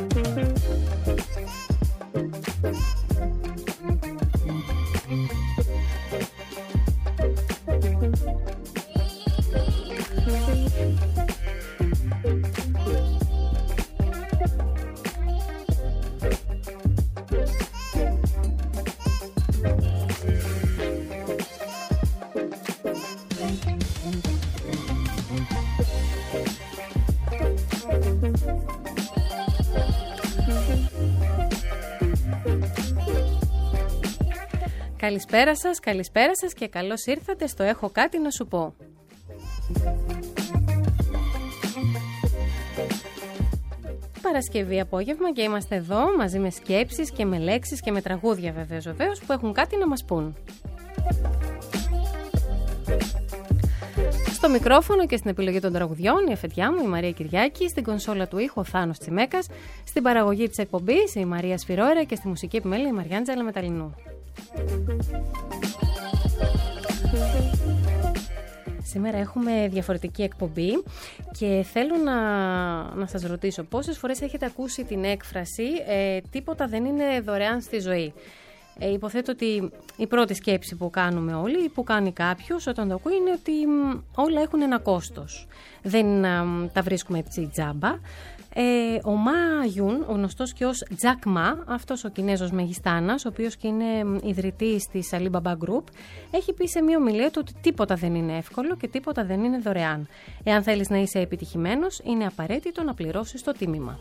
Καλησπέρα σας και καλώς ήρθατε στο «Έχω κάτι να σου πω». Παρασκευή απόγευμα και είμαστε εδώ μαζί με σκέψεις και με λέξεις και με τραγούδια βεβαίως που έχουν κάτι να μας πούν. Στο μικρόφωνο και στην επιλογή των τραγουδιών η αφεντιά μου η Μαρία Κυριάκη, στην κονσόλα του ήχου ο Θάνος Τσιμέκας, στην παραγωγή της εκπομπής η Μαρία Σφυρόερα και στη μουσική επιμέλεια η Μαριάντζελα Μεταλλινού. Σήμερα έχουμε διαφορετική εκπομπή και θέλω να σας ρωτήσω πόσες φορές έχετε ακούσει την έκφραση «τίποτα δεν είναι δωρεάν στη ζωή». Υποθέτω ότι η πρώτη σκέψη που κάνουμε όλοι ή που κάνει κάποιος όταν το ακούει είναι ότι όλα έχουν ένα κόστος. Δεν τα βρίσκουμε έτσι τζάμπα. Ο Μα Γιουν, ο γνωστός και ως Jack Ma, αυτός ο Κινέζος μεγιστάνας, ο οποίος και είναι ιδρυτής της Alibaba Group, έχει πει σε μία ομιλία του ότι τίποτα δεν είναι εύκολο και τίποτα δεν είναι δωρεάν. Εάν θέλεις να είσαι επιτυχημένος, είναι απαραίτητο να πληρώσεις το τίμημα.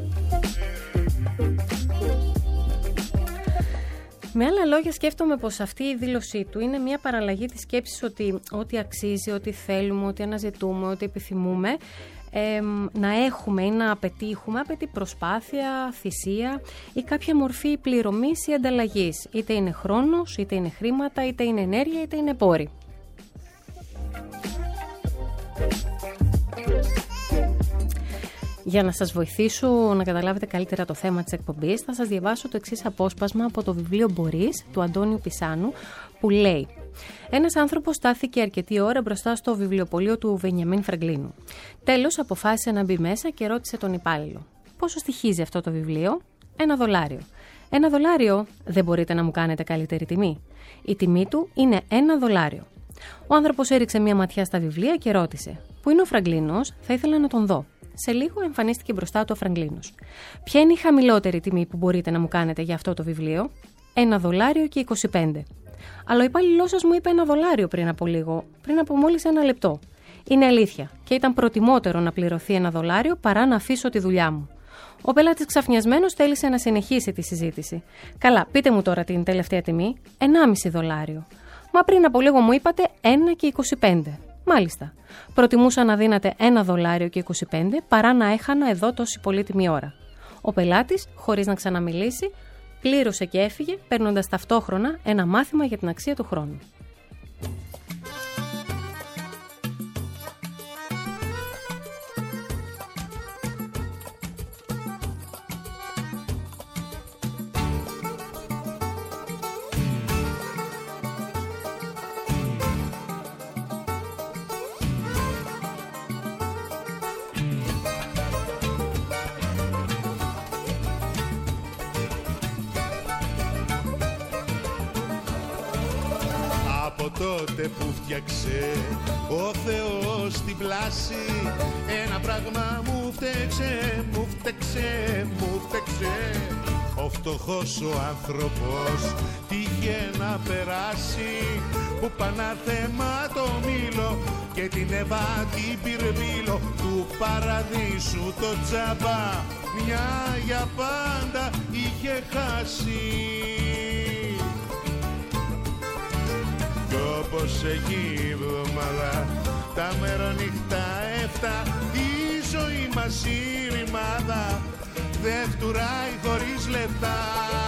Με άλλα λόγια, σκέφτομαι πως αυτή η δήλωσή του είναι μια παραλλαγή της σκέψης ότι ό,τι αξίζει, ό,τι θέλουμε, ό,τι αναζητούμε, ό,τι επιθυμούμε, να έχουμε ή να πετύχουμε απαιτεί προσπάθεια, θυσία ή κάποια μορφή πληρωμής ή ανταλλαγής. Είτε είναι χρόνος, είτε είναι χρήματα, είτε είναι ενέργεια, είτε είναι πόροι. Για να σας βοηθήσω να καταλάβετε καλύτερα το θέμα της εκπομπής, θα σας διαβάσω το εξής απόσπασμα από το βιβλίο «Μπορείς» του Αντώνιου Πισάνου, που λέει: «Ένας άνθρωπος στάθηκε αρκετή ώρα μπροστά στο βιβλιοπωλείο του Βενιαμίν Φραγκλίνου. Τέλος αποφάσισε να μπει μέσα και ρώτησε τον υπάλληλο: «Πόσο στοιχίζει αυτό το βιβλίο?» $1. $1? Δεν μπορείτε να μου κάνετε καλύτερη τιμή?» Η τιμή του είναι $1. Ο άνθρωπος έριξε μία ματιά στα βιβλία και ρώτησε: «Πού είναι ο Φραγκλίνος? Θα ήθελα να τον δω». Σε λίγο εμφανίστηκε μπροστά του ο Φραγκλίνος. «Ποια είναι η χαμηλότερη τιμή που μπορείτε να μου κάνετε για αυτό το βιβλίο?» $1.25. «Αλλά ο υπάλληλός σας μου είπε $1 πριν από λίγο, πριν από μόλις 1 λεπτό». «Είναι αλήθεια και ήταν προτιμότερο να πληρωθεί $1 παρά να αφήσω τη δουλειά μου». Ο πελάτης ξαφνιασμένος θέλησε να συνεχίσει τη συζήτηση. «Καλά, πείτε μου τώρα την τελευταία τιμή». $1,5. «Μα πριν από λίγο μου είπατε $1,25. «Μάλιστα. Προτιμούσα να δίνατε $1.25 παρά να έχανα εδώ τόση πολύτιμη ώρα». Ο πελάτης, χωρίς να ξαναμιλήσει, πλήρωσε και έφυγε, παίρνοντας ταυτόχρονα ένα μάθημα για την αξία του χρόνου. Τότε που φτιάξε ο Θεός την πλάση, ένα πράγμα μου φταίξε, μου φταίξε, μου φταίξε. Ο φτωχός ο άνθρωπος τύχε να περάσει, που πανάθεμα το μήλο και την Εύα την πυρβήλο του παραδείσου το τζάμπα, μια για πάντα είχε χάσει. Όπως έχει η εβδομάδα, τα μερονύχτα 7, η ζωή μας η ρημάδα δεν φτουράει χωρίς λεπτά.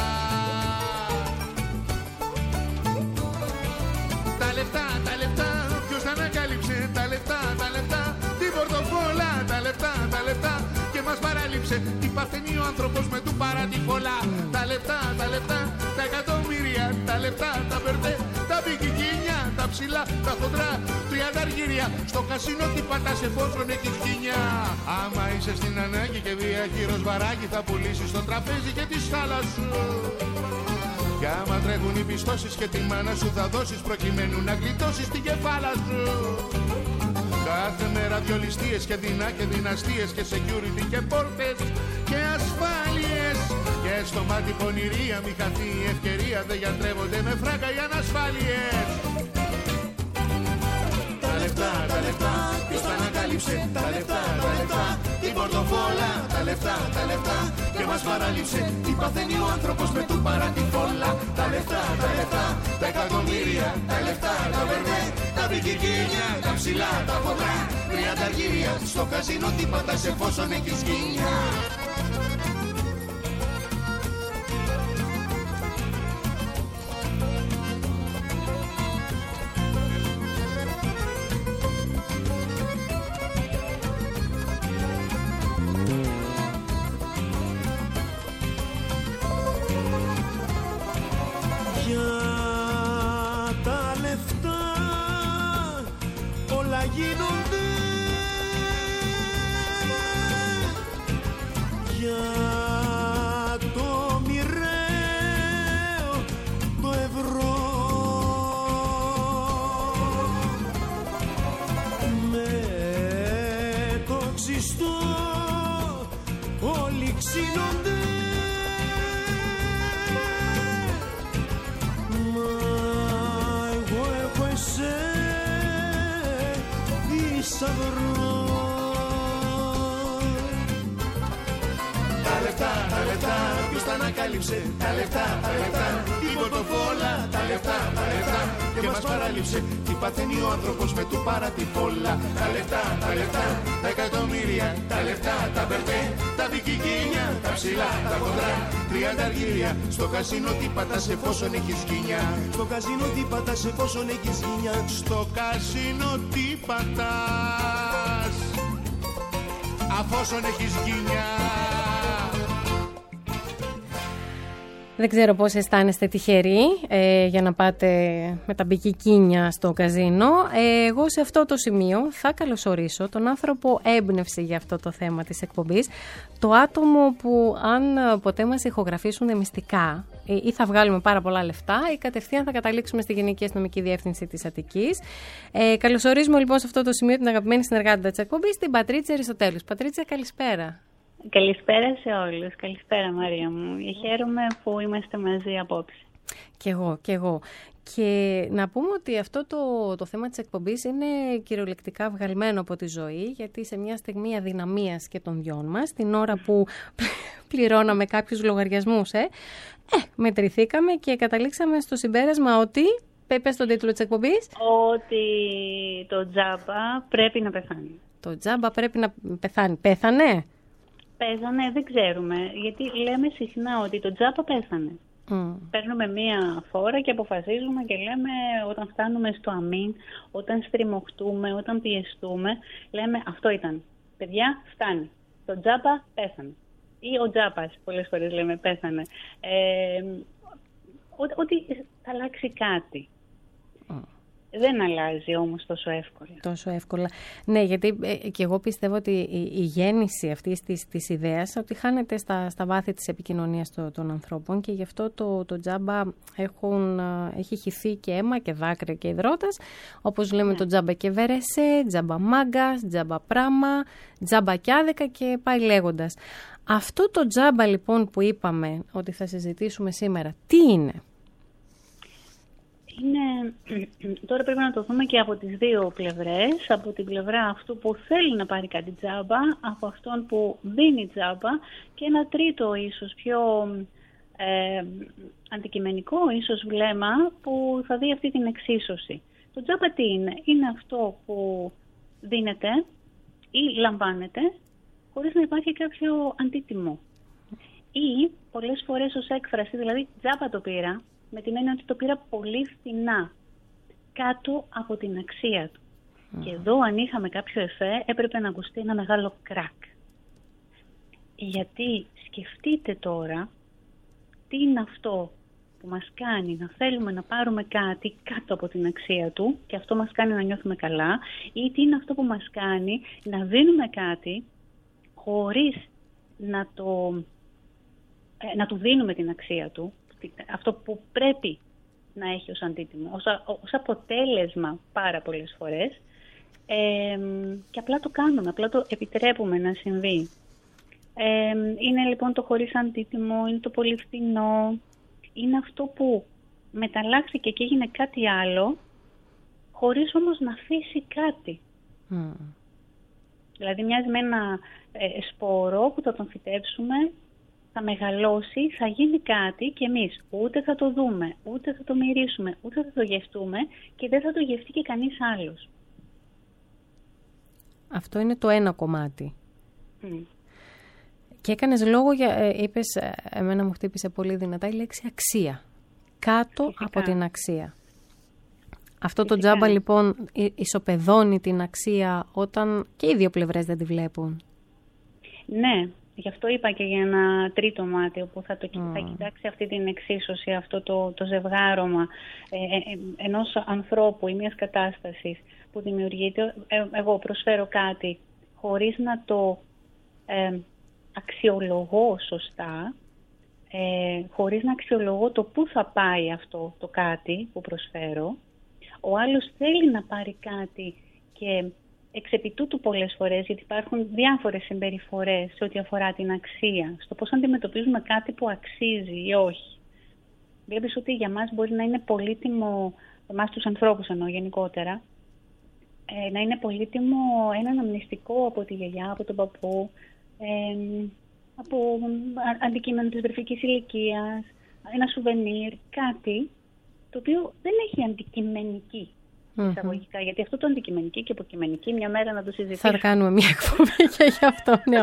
Τα λεπτά, ποιος τα ανακάλυψε? Τα λεπτά, την πορτοφόλα, τα λεπτά και μας παραλείψε. Τι παθαίνει ο άνθρωπος με του παράτη πολλά. Τα λεφτά, τα εκατομμύρια, τα λεφτά, τα μπερδέ, τα μπικικίνια, τα ψηλά, τα χοντρά, 30 αργύρια. Στο κασίνο τι πατάς εφόσον έχεις γκίνια. Άμα είσαι στην ανάγκη και διαχείρος βαράκι, θα πουλήσεις το τραπέζι και τη σάλα σου. Κι άμα τρέχουν οι πιστώσεις και τη μάνα σου θα δώσεις προκειμένου να γλιτώσεις την κεφάλα σου. Κάθε μέρα δυο ληστείες και δεινά και δυναστείες και security και πόρτες και ασφάλειες. Και στο μάτι πονηρία μη χαθεί η ευκαιρία, δεν γιατρεύονται με φράγκα οι ανασφάλειες. Τα λεφτά, ποιος τα ανακάλυψε. Τα λεφτά, την πορτοφόλα. Τα λεφτά, και μας παραλείψε. Τι παθαίνει ο άνθρωπος με του παρατηφόλα. Τα λεφτά, τα εκατομμύρια. Τα λεφτά, τα βερδέ, τα μπικικίνια, τα ψηλά, τα χοντρά, 30 αργύρια. Στο καζίνο τι πατάς εφόσον έχεις γκίνια. Γίνονται για το μοιραίο το ευρώ. Με το ξυστό όλοι ξύνονται. Μα εγώ έχω εσένα θησαυρό. Τα λεφτά, ποιος τα ανακάλυψε. Τα λεφτά, η πορτοφόλα. Τα λεφτά, και μας παραλείψε. Τι παθαίνει ο άνθρωπος με του παρατηφόλα. Τα λεφτά, τα εκατομμύρια. Τα λεφτά, τα μπερδέ, τα μπικικίνια, τα ψηλά, τα χοντρά, 30 αργύρια. Στο καζίνο τι πατάς εφόσον έχεις γκίνια. Στο καζίνο τι πατάς εφόσον έχεις γκίνια. Στο καζίνο τι πατάς αφόσον έχεις γκίνια. Δεν ξέρω πώς αισθάνεστε τυχεροί για να πάτε με τα μπικικίνια στο καζίνο. Εγώ σε αυτό το σημείο θα καλωσορίσω τον άνθρωπο έμπνευση για αυτό το θέμα της εκπομπής. Το άτομο που αν ποτέ μας ηχογραφήσουν μυστικά ή θα βγάλουμε πάρα πολλά λεφτά ή κατευθείαν θα καταλήξουμε στη Γενική Αστυνομική Διεύθυνση της Αττικής. Καλωσορίζουμε λοιπόν σε αυτό το σημείο την αγαπημένη συνεργάτη της εκπομπής, την Πατρίτσια Αριστοτέλους. Πατρίτσια, καλησπέρα. Καλησπέρα σε όλους. Καλησπέρα Μαρία μου. Χαίρομαι που είμαστε μαζί απόψε. Κι εγώ. Και να πούμε ότι αυτό το θέμα της εκπομπής είναι κυριολεκτικά βγαλμένο από τη ζωή, γιατί σε μια στιγμή αδυναμίας και των δυο μας, την ώρα που πληρώναμε κάποιους λογαριασμούς, μετρηθήκαμε και καταλήξαμε στο συμπέρασμα ότι, πες τον τίτλο της εκπομπής, ότι το τζάμπα πρέπει να πεθάνει. Το τζάμπα πρέπει να πεθάνει. Πέθανε? Πέθανε, δεν ξέρουμε, γιατί λέμε συχνά ότι το τζάμπα πέθανε. Παίρνουμε μία φόρα και αποφασίζουμε και λέμε όταν φτάνουμε στο αμήν, όταν στριμωχτούμε, όταν πιεστούμε, λέμε αυτό ήταν. Παιδιά, φτάνει. Το τζάμπα πέθανε. Ή ο τζάπας, πολλές φορές λέμε πέθανε. Ότι θα αλλάξει κάτι. Δεν αλλάζει όμως τόσο εύκολα. Ναι, γιατί και εγώ πιστεύω ότι η γέννηση αυτής της ιδέας ότι χάνεται στα βάθη της επικοινωνίας των ανθρώπων και γι' αυτό το τζάμπα έχει χυθεί και αίμα και δάκρυα και υδρότας, όπως λέμε το τζάμπα και βερεσέ, τζάμπα μάγκας, τζάμπα πράμα, τζάμπα κιάδικα και πάει λέγοντας. Αυτό το τζάμπα λοιπόν που είπαμε ότι θα συζητήσουμε σήμερα, τι είναι? Τώρα πρέπει να το δούμε και από τις δύο πλευρές, από την πλευρά αυτού που θέλει να πάρει κάτι τζάμπα, από αυτόν που δίνει τζάμπα και ένα τρίτο ίσως πιο αντικειμενικό ίσως βλέμμα που θα δει αυτή την εξίσωση. Το τζάμπα τι είναι? Είναι αυτό που δίνεται ή λαμβάνεται χωρίς να υπάρχει κάποιο αντίτιμο. Ή πολλές φορές ως έκφραση, δηλαδή τζάμπα το πήρα, με την έννοια ότι το πήρα πολύ φθηνά, κάτω από την αξία του. Και εδώ αν είχαμε κάποιο εφέ έπρεπε να ακουστεί ένα μεγάλο κρακ. Γιατί σκεφτείτε τώρα τι είναι αυτό που μας κάνει να θέλουμε να πάρουμε κάτι κάτω από την αξία του και αυτό μας κάνει να νιώθουμε καλά, ή τι είναι αυτό που μας κάνει να δίνουμε κάτι χωρίς να του δίνουμε την αξία του, αυτό που πρέπει να έχει ως αντίτιμο, ως αποτέλεσμα πάρα πολλές φορές, και απλά το κάνουμε, απλά το επιτρέπουμε να συμβεί. Είναι λοιπόν το χωρίς αντίτιμο, είναι το πολύ φθηνό, είναι αυτό που μεταλλάχθηκε και έγινε κάτι άλλο, χωρίς όμως να αφήσει κάτι. Δηλαδή μοιάζει με ένα σπόρο που θα τον φυτέψουμε, θα μεγαλώσει, θα γίνει κάτι και εμείς ούτε θα το δούμε, ούτε θα το μυρίσουμε, ούτε θα το γευτούμε και δεν θα το γευτεί και κανείς άλλος. Αυτό είναι το ένα κομμάτι. Και έκανες λόγο είπες, εμένα μου χτύπησε πολύ δυνατά η λέξη αξία. Κάτω φυσικά από την αξία. Αυτό το τζάμπα λοιπόν ισοπεδώνει την αξία όταν και οι δύο πλευρές δεν τη βλέπουν. Ναι, γι' αυτό είπα και για ένα τρίτο μάτι που θα κοιτάξει αυτή την εξίσωση, αυτό το ζευγάρωμα ενός ανθρώπου ή μιας κατάστασης που δημιουργείται. Εγώ προσφέρω κάτι χωρίς να το αξιολογώ σωστά, χωρίς να αξιολογώ το πού θα πάει αυτό το κάτι που προσφέρω. Ο άλλος θέλει να πάρει κάτι και εξ επί τούτου πολλές φορές, γιατί υπάρχουν διάφορες συμπεριφορές σε ό,τι αφορά την αξία, στο πώς αντιμετωπίζουμε κάτι που αξίζει ή όχι. Βλέπεις ότι για μας μπορεί να είναι πολύτιμο, εμάς τους ανθρώπους εννοώ γενικότερα, να είναι πολύτιμο ένα αναμνηστικό από τη γιαγιά, από τον παππού, από αντικείμενο της βρεφικής ηλικίας, ένα σουβενίρ, κάτι το οποίο δεν έχει αντικειμενική εισαγωγικά, γιατί αυτό το αντικειμενική και υποκειμενική μια μέρα να το συζητήσουμε. Θα κάνουμε μια εκπομπή και γι' αυτό, ναι,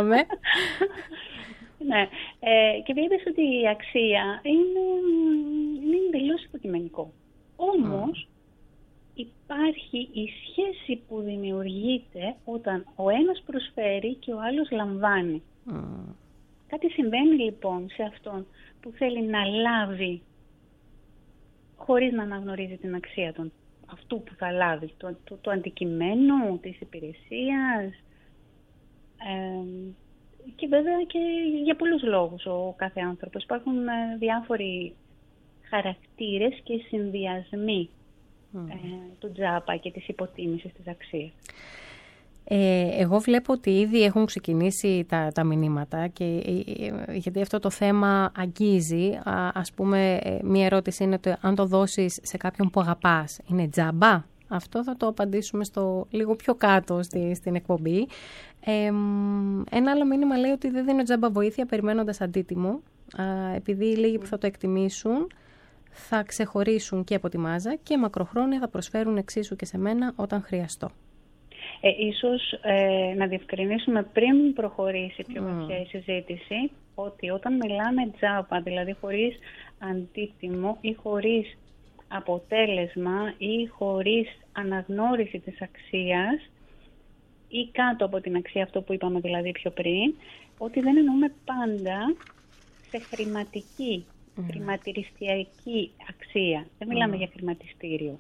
ναι. Και βλέπεις ότι η αξία είναι εντελώς υποκειμενικό. Όμως υπάρχει η σχέση που δημιουργείται όταν ο ένας προσφέρει και ο άλλος λαμβάνει. Κάτι συμβαίνει λοιπόν σε αυτόν που θέλει να λάβει χωρίς να αναγνωρίζει την αξία αυτού που θα λάβει, το αντικειμένου, της υπηρεσίας, και βέβαια και για πολλούς λόγους ο κάθε άνθρωπος. Υπάρχουν διάφοροι χαρακτήρες και συνδυασμοί του τζάπα και της υποτίμησης της αξίας. Εγώ βλέπω ότι ήδη έχουν ξεκινήσει τα μηνύματα και γιατί αυτό το θέμα αγγίζει. Ας πούμε, μία ερώτηση είναι ότι αν το δώσεις σε κάποιον που αγαπάς, είναι τζάμπα? Αυτό θα το απαντήσουμε λίγο πιο κάτω στην εκπομπή. Ένα άλλο μήνυμα λέει ότι δεν δίνω τζάμπα βοήθεια περιμένοντας αντίτιμο, επειδή οι λίγοι που θα το εκτιμήσουν θα ξεχωρίσουν και από τη μάζα και μακροχρόνια θα προσφέρουν εξίσου και σε μένα όταν χρειαστώ. Ίσως να διευκρινίσουμε πριν προχωρήσει πιο βαθιά η συζήτηση, ότι όταν μιλάμε τζάμπα, δηλαδή χωρίς αντίτιμο ή χωρίς αποτέλεσμα ή χωρίς αναγνώριση της αξίας ή κάτω από την αξία, αυτό που είπαμε δηλαδή πιο πριν, ότι δεν εννοούμε πάντα σε χρηματική, χρηματιστηριακή αξία. Δεν μιλάμε για χρηματιστήριο,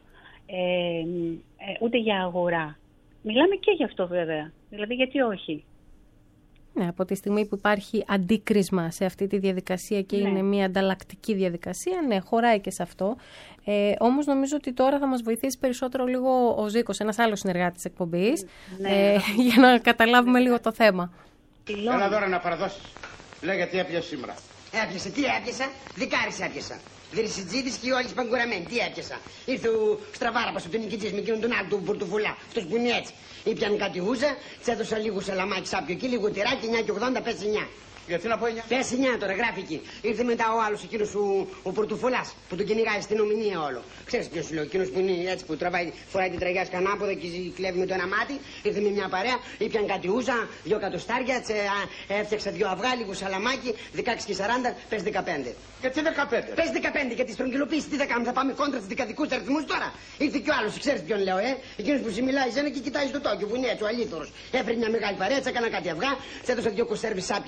ούτε για αγορά. Μιλάμε και γι' αυτό βέβαια, δηλαδή γιατί όχι. Ναι, από τη στιγμή που υπάρχει αντίκρισμα σε αυτή τη διαδικασία και είναι μια ανταλλακτική διαδικασία, ναι, χωράει και σε αυτό. Όμως νομίζω ότι τώρα θα μας βοηθήσει περισσότερο λίγο ο Ζήκος, ένας άλλος συνεργάτης της εκπομπής, για να καταλάβουμε λίγο το θέμα. Έλα τώρα να παραδώσεις. Λέγε τι έπιασε σήμερα. Έπιασε, τι έπιασα, δικάρις έπιασα. Δρυσιτζίδης και όλοι σπαγκουραμένοι, τι έπιασα. Ήρθε ο Στραβάραπας από τον νικητής με εκείνον τον άλλο του Πορτοφουλά, αυτός που είναι έτσι. Ήπιαν κάτι ούζα, της έδωσα λίγο σαλαμάκι σάπιο εκεί, λίγο τυράκι, 9,80 πέσει 9. Γιατί να πω 9? Πες 9 τώρα, γράφει εκεί. Ήρθε μετά ο άλλος εκείνος ο Πορτοφουλάς που τον κυνηγάει στην ομιλία όλο. Ξέρεις ποιος σου λέω, εκείνος που είναι έτσι που τραβάει, φοράει την τραγιά σκανάποδα και κλέβει με το ένα μάτι. Ήρθε με μια παρέα, ήπιαν κάτι ούζα, 2 κατοστάρια, έφτιαξα 2 αυγά, λίγο σαλαμάκι, 16 και 40, πες 15. Γιατί 15? Πες 15 για τη στρογγυλοποίηση, τι θα κάνουμε, θα πάμε κόντρα στους δικατικούς αριθμούς τώρα. Ήρθε και ο άλλος, ξέρεις ποιον λέω, εκείνος που συμμιλάει ζένα και κοιτάει στο τόκιο που είναι έτσι ο αλήθωρος. Έφερε μια μεγάλη παρέα, έκανα κάτι αυγά, της έδωσα 2 κονσέρβες σάπιες που είχαμε.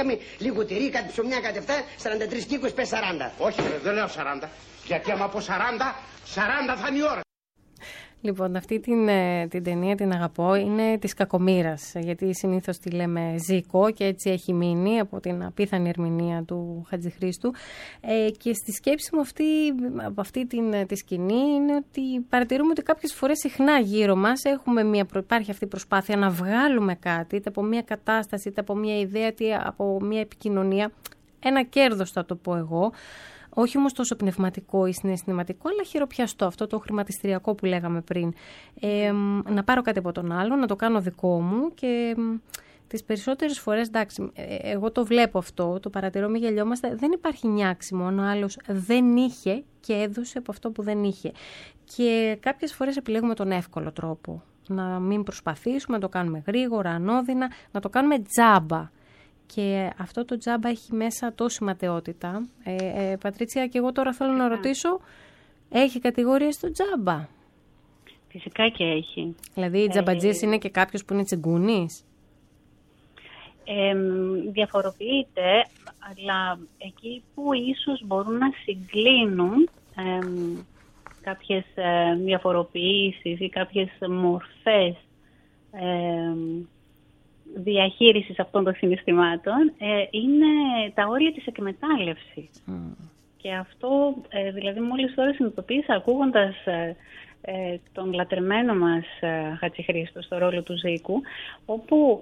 πούμε, λίγο τυρί, κάτι ψωμιά, κάτι αυτά, 43 κύκους, πες 40. Όχι, δεν λέω 40. Γιατί άμα πω 40, 40 θα είναι η ώρα. Λοιπόν, αυτή την ταινία την αγαπώ, είναι της Κακομοίρας, γιατί συνήθως τη λέμε Ζήκο και έτσι έχει μείνει από την απίθανη ερμηνεία του Χατζηχρήστου. Και στη σκέψη μου από αυτή τη σκηνή είναι ότι παρατηρούμε ότι κάποιες φορές συχνά γύρω μας υπάρχει αυτή η προσπάθεια να βγάλουμε κάτι, είτε από μια κατάσταση, είτε από μια ιδέα, είτε από μια επικοινωνία, ένα κέρδος θα το πω εγώ. Όχι όμως τόσο πνευματικό ή συναισθηματικό, αλλά χειροπιαστό, αυτό το χρηματιστηριακό που λέγαμε πριν. Να πάρω κάτι από τον άλλο, να το κάνω δικό μου και τις περισσότερες φορές, εντάξει, εγώ το βλέπω αυτό, το παρατηρώ, μη γελιόμαστε, δεν υπάρχει νιάξιμο, ο άλλος δεν είχε και έδωσε από αυτό που δεν είχε. Και κάποιες φορές επιλέγουμε τον εύκολο τρόπο, να μην προσπαθήσουμε, να το κάνουμε γρήγορα, ανώδυνα, να το κάνουμε τζάμπα. Και αυτό το τζάμπα έχει μέσα τόση ματαιότητα. Πατρίτσια, και εγώ τώρα θέλω να ρωτήσω, έχει κατηγορίες στο τζάμπα? Φυσικά και έχει. Δηλαδή, τζαμπατζής είναι και κάποιος που είναι τσιγκούνης? Διαφοροποιείται, αλλά εκεί που ίσως μπορούν να συγκλίνουν κάποιες διαφοροποιήσεις ή κάποιες μορφές διαχείρισης αυτών των συναισθημάτων είναι τα όρια της εκμετάλλευσης. Και αυτό, δηλαδή μόλις τώρα συνειδητοποίησα ακούγοντας τον λατρεμένο μας Χατζηχρήστο στο ρόλο του Ζήκου, όπου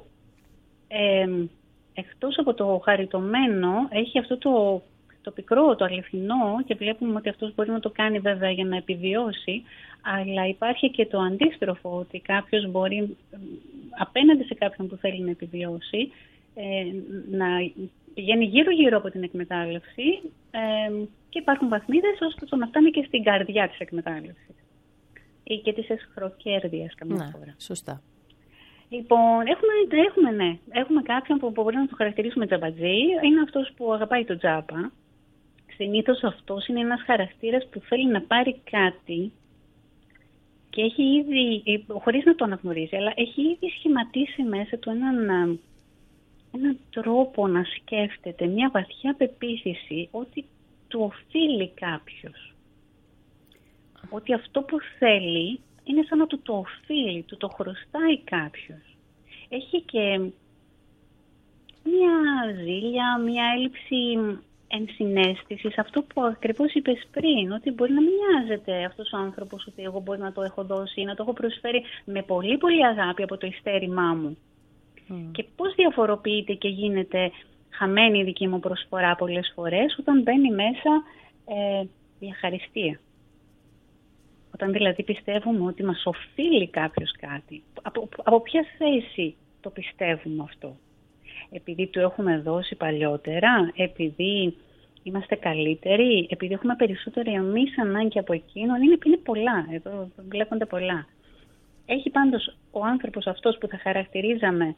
εκτός από το χαριτωμένο έχει αυτό το πικρό, το αληθινό, και βλέπουμε ότι αυτός μπορεί να το κάνει βέβαια για να επιβιώσει, αλλά υπάρχει και το αντίστροφο, ότι κάποιος μπορεί απέναντι σε κάποιον που θέλει να επιβιώσει να πηγαίνει γύρω-γύρω από την εκμετάλλευση και υπάρχουν βαθμίδες ώστε να φτάνει και στην καρδιά της εκμετάλλευσης ή και της εσχροκέρδειας καμιά φορά. Σωστά. Λοιπόν, έχουμε κάποιον που μπορεί να το χαρακτηρίσουμε τζαμπατζή, είναι αυτός που αγαπάει το τζάμπα. Συνήθως αυτός είναι ένας χαρακτήρας που θέλει να πάρει κάτι και έχει ήδη, χωρίς να το αναγνωρίζει, αλλά έχει ήδη σχηματίσει μέσα του έναν τρόπο να σκέφτεται, μια βαθιά πεποίθηση ότι του οφείλει κάποιος. Ότι αυτό που θέλει είναι σαν να του το οφείλει, του το χρωστάει κάποιος. Έχει και μια ζήλια, μια έλλειψη ενσυναίσθησης, αυτό που ακριβώς είπες πριν, ότι μπορεί να μην νοιάζεται αυτός ο άνθρωπος ότι εγώ μπορεί να το έχω δώσει ή να το έχω προσφέρει με πολύ πολύ αγάπη από το ειστέρημά μου. Και πώς διαφοροποιείται και γίνεται χαμένη η δική μου προσφορά πολλές φορές όταν μπαίνει μέσα η αχαριστία. Όταν δηλαδή πιστεύουμε ότι μας οφείλει κάποιος κάτι. Από ποια θέση το πιστεύουμε αυτό? Επειδή του έχουμε δώσει παλιότερα, επειδή είμαστε καλύτεροι, επειδή έχουμε περισσότερη εμείς ανάγκη από εκείνον, είναι πολλά, εδώ βλέπονται πολλά. Έχει πάντως ο άνθρωπος αυτός που θα χαρακτηρίζαμε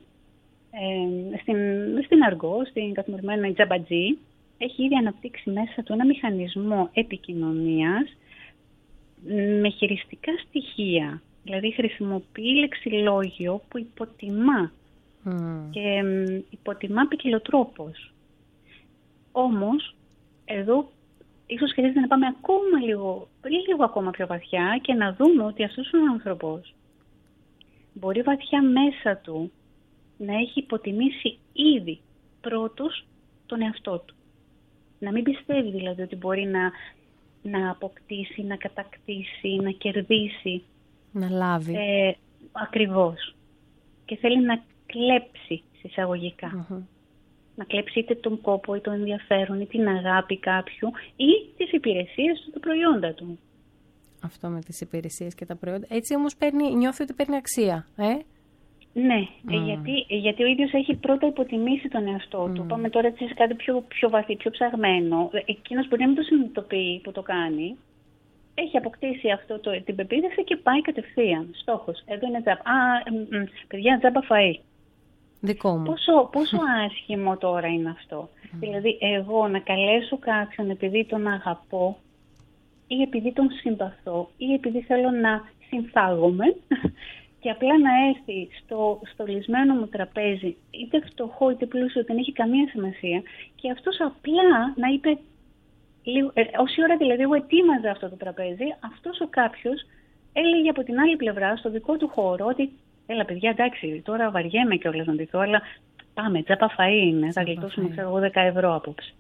στην αργό, στην καθημερινή τζαμπατζή, έχει ήδη αναπτύξει μέσα του ένα μηχανισμό επικοινωνίας με χειριστικά στοιχεία. Δηλαδή χρησιμοποιεί λεξιλόγιο που υποτιμά και υποτιμά ποικιλοτρόπως. Όμως, εδώ ίσως χρειάζεται να πάμε ακόμα λίγο ακόμα πιο βαθιά και να δούμε ότι αυτός ο άνθρωπος μπορεί βαθιά μέσα του να έχει υποτιμήσει ήδη πρώτος τον εαυτό του. Να μην πιστεύει δηλαδή ότι μπορεί να αποκτήσει, να κατακτήσει, να κερδίσει. Να λάβει. Ακριβώς. Και θέλει να κλέψει εισαγωγικά. Να κλέψει είτε τον κόπο ή τον ενδιαφέρον ή την αγάπη κάποιου ή τις υπηρεσίες του, τα προϊόντα του. Αυτό με τις υπηρεσίες και τα προϊόντα. Έτσι όμως νιώθει ότι παίρνει αξία. Ναι, γιατί ο ίδιος έχει πρώτα υποτιμήσει τον εαυτό του. Πάμε τώρα σε κάτι πιο βαθύ, πιο ψαγμένο. Εκείνος μπορεί να μην το συνειδητοποιεί που το κάνει. Έχει αποκτήσει την πεποίθηση και πάει κατευθείαν. Στόχος. Εδώ είναι τζάμπα. Παιδιά, τζάμπα φαΐ. Δικό μου. Πόσο άσχημο τώρα είναι αυτό. Δηλαδή, εγώ να καλέσω κάποιον επειδή τον αγαπώ ή επειδή τον συμπαθώ ή επειδή θέλω να συμφάγομαι και απλά να έρθει στο στολισμένο μου τραπέζι, είτε φτωχό είτε πλούσιο, δεν έχει καμία σημασία, και αυτός απλά να είπε, όση ώρα δηλαδή εγώ ετοίμαζα αυτό το τραπέζι, αυτός ο κάποιος έλεγε από την άλλη πλευρά, στο δικό του χώρο, ότι έλα παιδιά, εντάξει, τώρα βαριέμαι κιόλας να ντυθώ, αλλά πάμε, τζάπα φαΐ είναι, θα γλιτώσουμε, ξέρω εγώ, 10 ευρώ απόψε.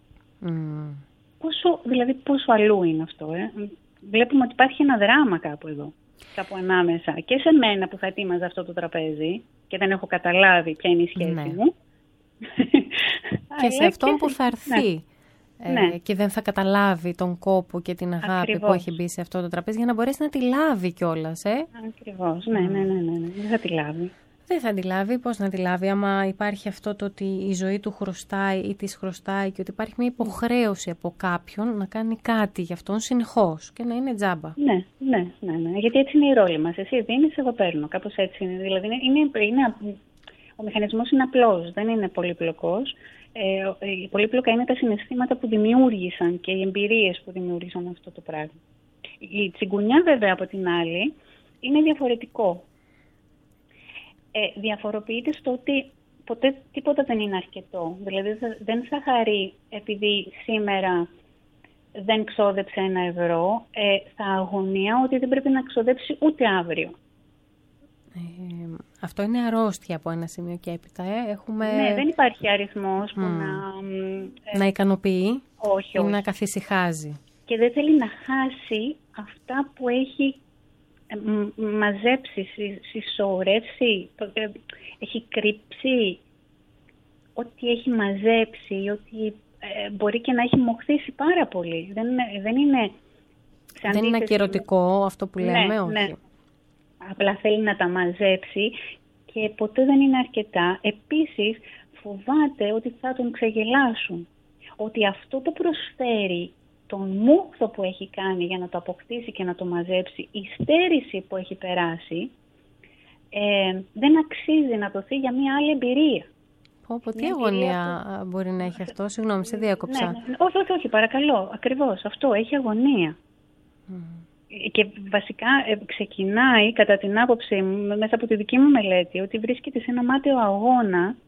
Πόσο αλλού είναι αυτό, Βλέπουμε ότι υπάρχει ένα δράμα κάπου εδώ, κάπου ανάμεσα, και σε μένα που θα ετοίμαζα αυτό το τραπέζι και δεν έχω καταλάβει ποια είναι η σχέση μου. Και σε αυτόν που θα έρθει και δεν θα καταλάβει τον κόπο και την αγάπη που έχει μπει σε αυτό το τραπέζι, για να μπορέσει να τη λάβει κιόλας. Ακριβώς, ναι, δεν θα τη λάβει. Δεν θα τη λάβει, πώς να τη λάβει, άμα υπάρχει αυτό το ότι η ζωή του χρωστάει ή της χρωστάει και ότι υπάρχει μια υποχρέωση από κάποιον να κάνει κάτι για αυτόν συνεχώς και να είναι τζάμπα. Ναι, γιατί έτσι είναι η ρόλη μας. Εσύ δίνεις, εγώ παίρνω. Κάπως έτσι είναι. Δηλαδή ο μηχανισμός είναι απλός, δεν είναι πολύπλοκος. Πολύπλοκα είναι τα συναισθήματα που δημιούργησαν και οι εμπειρίες που δημιούργησαν αυτό το πράγμα. Η τσιγκουνιά βέβαια από την άλλη είναι διαφορετικό. Διαφοροποιείται στο ότι ποτέ τίποτα δεν είναι αρκετό. Δηλαδή δεν θα χαρεί επειδή σήμερα δεν ξόδεψε 1 ευρώ, θα αγωνία ότι δεν πρέπει να ξοδέψει ούτε αύριο. Αυτό είναι αρρώστια από ένα σημείο και έπειτα. Ναι, δεν υπάρχει αριθμός που να ικανοποιεί όχι. Να καθησυχάζει. Και δεν θέλει να χάσει αυτά που έχει μαζέψει, συσσωρεύσει, έχει κρύψει, ό,τι έχει μαζέψει, ότι μπορεί και να έχει μοχθήσει πάρα πολύ. Δεν είναι ακυρωτικό αυτό που λέμε, όχι. Ναι. Απλά θέλει να τα μαζέψει και ποτέ δεν είναι αρκετά. Επίσης φοβάται ότι θα τον ξεγελάσουν, ότι αυτό το προσφέρει, τον μούχθο που έχει κάνει για να το αποκτήσει και να το μαζέψει, η στέρηση που έχει περάσει, δεν αξίζει να δοθεί για μια άλλη εμπειρία. Τι αγωνία μπορεί να έχει αυτό, συγγνώμη, σε διάκοψα. Ναι. Όχι, παρακαλώ, ακριβώς αυτό, έχει αγωνία. Και βασικά ξεκινάει, κατά την άποψή μου, μέσα από τη δική μου μελέτη, ότι βρίσκεται σε ένα μάταιο αγώνα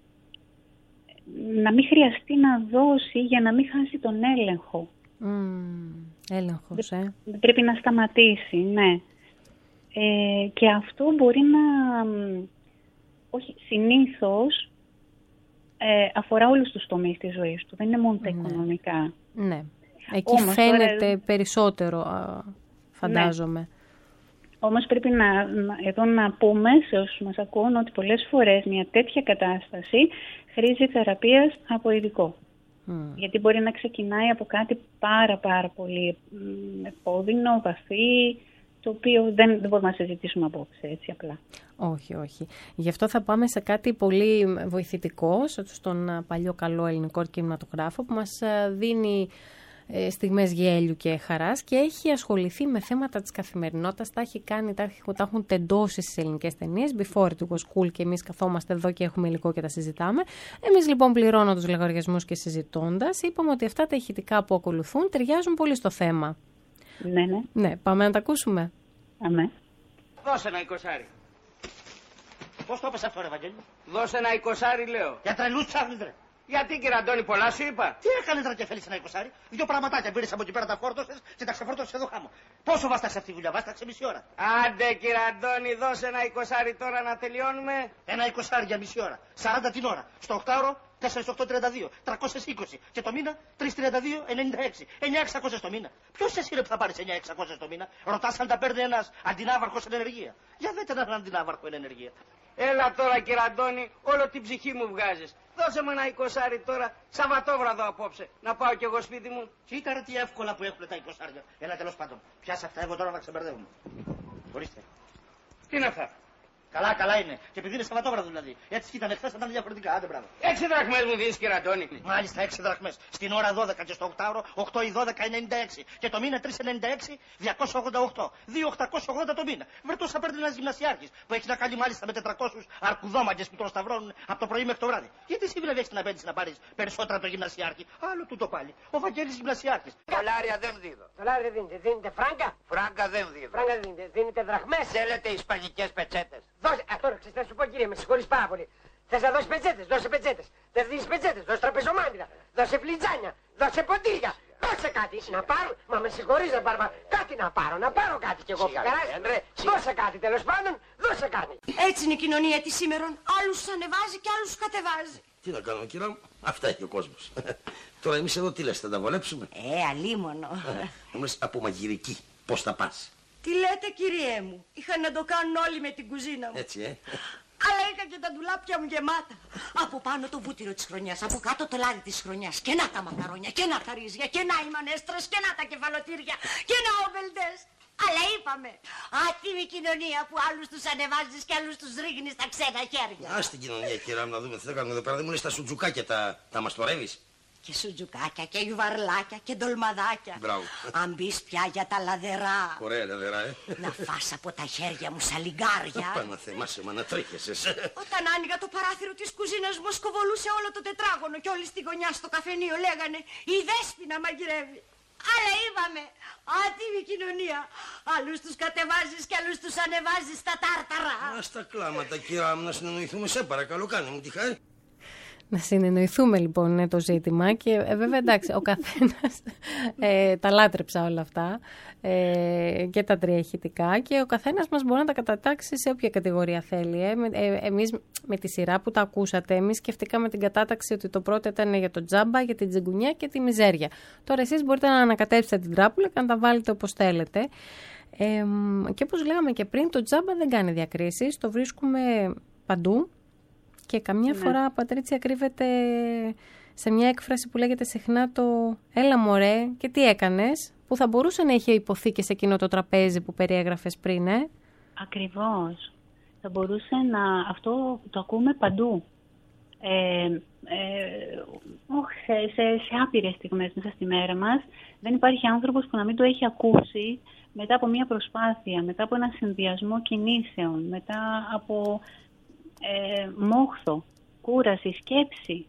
να μην χρειαστεί να δώσει για να μην χάσει τον έλεγχο. Έλεγχος, Πρέπει να σταματήσει, ναι. Και αυτό μπορεί να... Όχι, συνήθως αφορά όλους τους τομείς της ζωής του. Δεν είναι μόνο τα οικονομικά. Ναι. Εκεί όμως, φαίνεται τώρα... περισσότερο, φαντάζομαι. Ναι. Όμως πρέπει εδώ να πούμε σε όσους μας ακούν ότι πολλές φορές μια τέτοια κατάσταση χρήζει θεραπείας από ειδικό. Γιατί μπορεί να ξεκινάει από κάτι πάρα πολύ επώδυνο, βαθύ, το οποίο δεν μπορούμε να συζητήσουμε απόψε, έτσι απλά. Όχι. Γι' αυτό θα πάμε σε κάτι πολύ βοηθητικό, στον παλιό καλό ελληνικό κινηματογράφο, που μας δίνει στιγμές γέλιου και χαράς και έχει ασχοληθεί με θέματα της καθημερινότητας, τα έχουν τεντώσει στις ελληνικές ταινίες, before it was cool, και εμείς καθόμαστε εδώ και έχουμε υλικό και τα συζητάμε. Εμείς λοιπόν, πληρώνοντας τους λογαριασμούς και συζητώντας, είπαμε ότι αυτά τα ηχητικά που ακολουθούν ταιριάζουν πολύ στο θέμα. Ναι, πάμε να τα ακούσουμε. Αμέ. Δώσε ένα 20. Πώς το έπαιξε αυτό, ρε Βαγγέλη? Δώσε ένα 20, λέω. Για τρελούς ψάχνεις, ρε. Γιατί, κύριε Αντώνη, πολλά σου είπα. Τι έκανε τώρα και θέλεις ένα 20? Δύο πραγματάκια πήρες από εκεί πέρα, τα φόρτωσες και τα ξεφόρτωσες εδώ χάμω. Πόσο βάσταξε αυτή η δουλειά? Βάσταξε μισή ώρα. Άντε, κύριε Αντώνη, δώσε ένα 20 τώρα να τελειώνουμε. Ένα 20 για μισή ώρα. 40 την ώρα. Στο 8ωρο 4-8-32. 320. Και το μήνα 3-32-96. 9-600 το μήνα. Ποιος εσύ ρε που θα πάρεις 9-600 το μήνα? Ρωτάς αν τα παίρνει ένας αντινάβαρχος εν ενεργεία. Για δείτε έναν αντινάβαρχο εν ενεργεία. Έλα τώρα, κύριε Αντώνη, όλο την ψυχή μου βγάζεις. Δώσε μου ένα 20 τώρα, Σαββατόβραδο απόψε, να πάω κι εγώ σπίτι μου. Κοίτα ρε τι εύκολα που έχουν τα 20. Έλα, τέλος πάντων. Πιάσε αυτά, εγώ τώρα να ξεμπερδεύουμε. Ορίστε. Τι είναι αυτά? Καλά, καλά είναι. Και επειδή είναι Σαββατόβραδο δηλαδή. Έτσι ήταν χθες, θα ήταν διαφορετικά. Άντε, μπράβο. 6 δραχμές μου δίνεις, κύριε Αντώνη. Μάλιστα, 6 δραχμές. Στην ώρα 12 και στο 8ωρο, 8 ή 12, 96. Και το μήνα 396, 288. 2.880 το μήνα. Βρε τόσα παίρνει ένας γυμνασιάρχης που έχει να κάνει μάλιστα με 400 αρκουδόμαγκες που τον σταυρώνουν από το πρωί μέχρι το βράδυ. Γιατί εσύ βλέπει την απέτηση να πάρεις περισσότερα από το γυμνασιάρχη. Άλλο τούτο πάλι. Ο Βαγγέλης γυμνασιάρχης. Δολάρια δεν δίδω. Δολάρια δίνετε. Δίνετε φράγκα. Φράγκα δεν δίδω. Φράγκα δεν δίνετε. Δίνετε δραχμές. Θέλετε ισπανικές πετσέτες. Δώσε. Τώρα ξέρεις, θα σου πω κύριε, με συγχωρείς πάρα πολύ. Θες να δώσεις πετσέτες, δώσε πετσέτες. Δεν δίνεις πετσέτες, δώσε τραπεζομάντιλα. Δώσε φλιτζάνια, δώσε ποτήρια. Δώσε κάτι. Να πάρω. Μα με συγχωρείς, Μπάρμπα. Κάτι να πάρω κάτι κι εγώ. Δώσε κάτι τέλος πάντων. Δώσε κάτι. Έτσι είναι η κοινωνία της σήμερον. Άλλους ανεβάζει και άλλους κατεβάζει. Τι να κάνω, κύριε μου, αυτά έχει ο κόσμος. Τώρα εμείς εδώ τι λες, θα τα βολέψουμε? Αλίμονο. Μου λες από μαγειρική, πώς θα πας? Τι λέτε κυριέ μου, είχαν να το κάνουν όλοι με την κουζίνα μου. Έτσι, Αλλά είχα και τα ντουλάπια μου γεμάτα. Από πάνω το βούτυρο της χρονιάς, από κάτω το λάδι της χρονιάς. Και να τα μακαρόνια, και να τα ρύζια, και να οι μανέστρες, και να τα κεφαλοτήρια, και να όμπελτες. Αλλά είπαμε, άτιμη κοινωνία που άλλους τους ανεβάζεις και άλλους τους ρίχνεις στα ξένα χέρια. Ας την κοινωνία, κύριε μου, να δούμε τι θα κάνουμε εδώ πέρα. Δεν μου λες τα σουτζουκάκια, τα μαστορεύεις? Και σουτζουκάκια και γιουβαρλάκια και ντολμαδάκια. Μπράβο. Αν μπεις πια για τα λαδερά. Ωραία λαδερά, Να φας από τα χέρια μου σαν λιγκάρια. Πάνω θεμάσαι, μα να τρέχεσαι. Όταν άνοιγα το παράθυρο της κουζίνας μου, σκοβολούσε όλο το τετράγωνο και όλοι στη γωνιά στο καφενείο λέγανε «Η Δέσποινα μαγειρεύει». Αλλά είπαμε, άτιμη κοινωνία. Άλλους τους κατεβάζεις και άλλους τους ανεβάζεις στα τάρταρα. Ας τα κλάματα, κύριε μου, να συνεννοηθούμε, σε παρακαλώ, κάνε μου τη χάρη. Να συνεννοηθούμε λοιπόν είναι το ζήτημα και βέβαια εντάξει ο καθένας τα λάτρεψα όλα αυτά και τα τριεχητικά και ο καθένας μας μπορεί να τα κατατάξει σε όποια κατηγορία θέλει. Εμείς με τη σειρά που τα ακούσατε, εμείς σκεφτήκαμε την κατάταξη ότι το πρώτο ήταν για το τζάμπα, για την τζιγκουνιά και τη μιζέρια. Τώρα εσείς μπορείτε να ανακατέψετε την τράπουλα και να τα βάλετε όπως θέλετε. Και όπως λέγαμε και πριν, το τζάμπα δεν κάνει διακρίσεις, το βρίσκουμε παντού. Και καμιά φορά, Πατρίτσια, κρύβεται σε μια έκφραση που λέγεται συχνά το «έλα μωρέ και τι έκανες», που θα μπορούσε να είχε υποθεί και σε εκείνο το τραπέζι που περιέγραφες πριν, Ακριβώς. Θα μπορούσε να... Αυτό το ακούμε παντού. Σε άπειρες στιγμές μέσα στη μέρα μας. Δεν υπάρχει άνθρωπος που να μην το έχει ακούσει μετά από μια προσπάθεια, μετά από ένα συνδυασμό κινήσεων, μετά από... μόχθο, κούραση, σκέψη.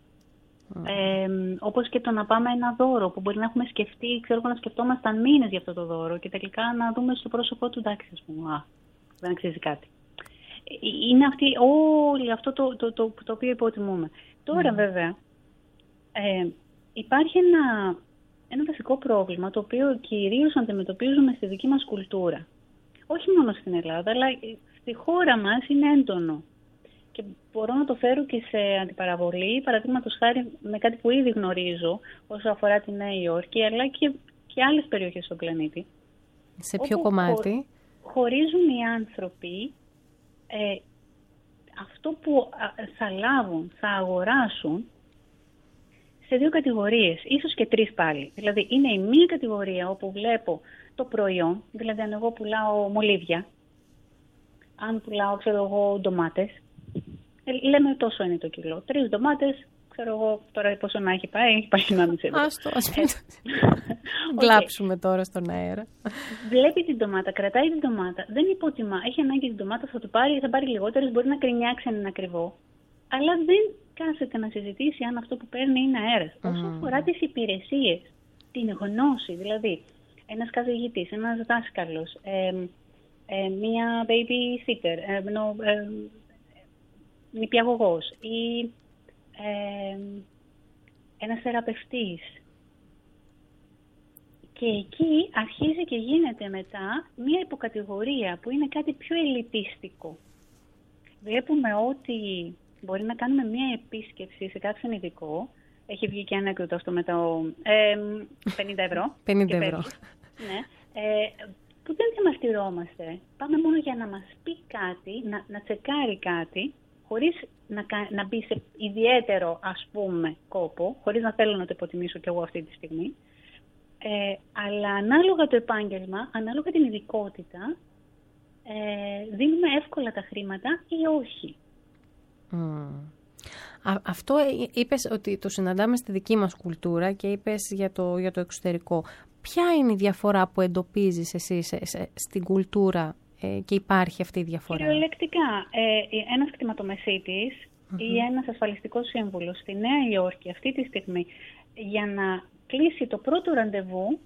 Όπως και το να πάμε ένα δώρο που μπορεί να έχουμε σκεφτεί, ξέρω να σκεφτόμασταν μήνες για αυτό το δώρο και τελικά να δούμε στο πρόσωπό του, εντάξει, ας πούμε, δεν αξίζει κάτι. Είναι όλο αυτό το οποίο υποτιμούμε. Τώρα βέβαια υπάρχει ένα βασικό πρόβλημα το οποίο κυρίως αντιμετωπίζουμε στη δική μας κουλτούρα. Όχι μόνο στην Ελλάδα, αλλά στη χώρα μας είναι έντονο. Και μπορώ να το φέρω και σε αντιπαραβολή, παραδείγματος χάρη με κάτι που ήδη γνωρίζω όσο αφορά τη Νέα Υόρκη, αλλά και άλλες περιοχές στον πλανήτη. Σε ποιο κομμάτι? Χωρίζουν οι άνθρωποι αυτό που θα λάβουν, θα αγοράσουν σε δύο κατηγορίες, ίσως και τρεις πάλι. Δηλαδή είναι η μία κατηγορία όπου βλέπω το προϊόν, δηλαδή αν εγώ πουλάω μολύβια, αν πουλάω, ξέρω εγώ, ντομάτες, λέμε τόσο είναι το κιλό. 3 ντομάτες, ξέρω εγώ, τώρα πόσο να έχει πάει 1,5 ευρώ. Ας γλάψουμε τώρα στον αέρα. Βλέπει την ντομάτα, κρατάει την ντομάτα, δεν υποτιμά, έχει ανάγκη την ντομάτα, θα πάρει λιγότερες, μπορεί να κρινιάξει αν είναι ακριβό, αλλά δεν κάθεται να συζητήσει αν αυτό που παίρνει είναι αέρας. Όσο αφορά τις υπηρεσίες, την γνώση, δηλαδή ένας καθηγητής, ένας δάσκαλος, μία babysitter, νηπιαγωγός ή ένας θεραπευτής. Και εκεί αρχίζει και γίνεται μετά μία υποκατηγορία που είναι κάτι πιο ελιτίστικο. Βλέπουμε ότι μπορεί να κάνουμε μία επίσκεψη σε κάποιον ειδικό. Έχει βγει και ανέκδοτο αυτό με το 50 ευρώ. 50 ευρώ. Ναι. Που δεν διαμαρτυρόμαστε. Πάμε μόνο για να μας πει κάτι, να τσεκάρει κάτι, χωρίς να μπει σε ιδιαίτερο, ας πούμε, κόπο, χωρίς να θέλω να το υποτιμήσω κι εγώ αυτή τη στιγμή. Αλλά ανάλογα το επάγγελμα, ανάλογα την ειδικότητα, δίνουμε εύκολα τα χρήματα ή όχι. Αυτό είπες ότι το συναντάμε στη δική μας κουλτούρα και είπες για το εξωτερικό. Ποια είναι η διαφορά που εντοπίζεις εσύ στην κουλτούρα και υπάρχει αυτή η διαφορά? Κυριολεκτικά, ένας κτηματομεσίτης ή ένας ασφαλιστικός σύμβουλος στη Νέα Υόρκη αυτή τη στιγμή για να κλείσει το πρώτο ραντεβού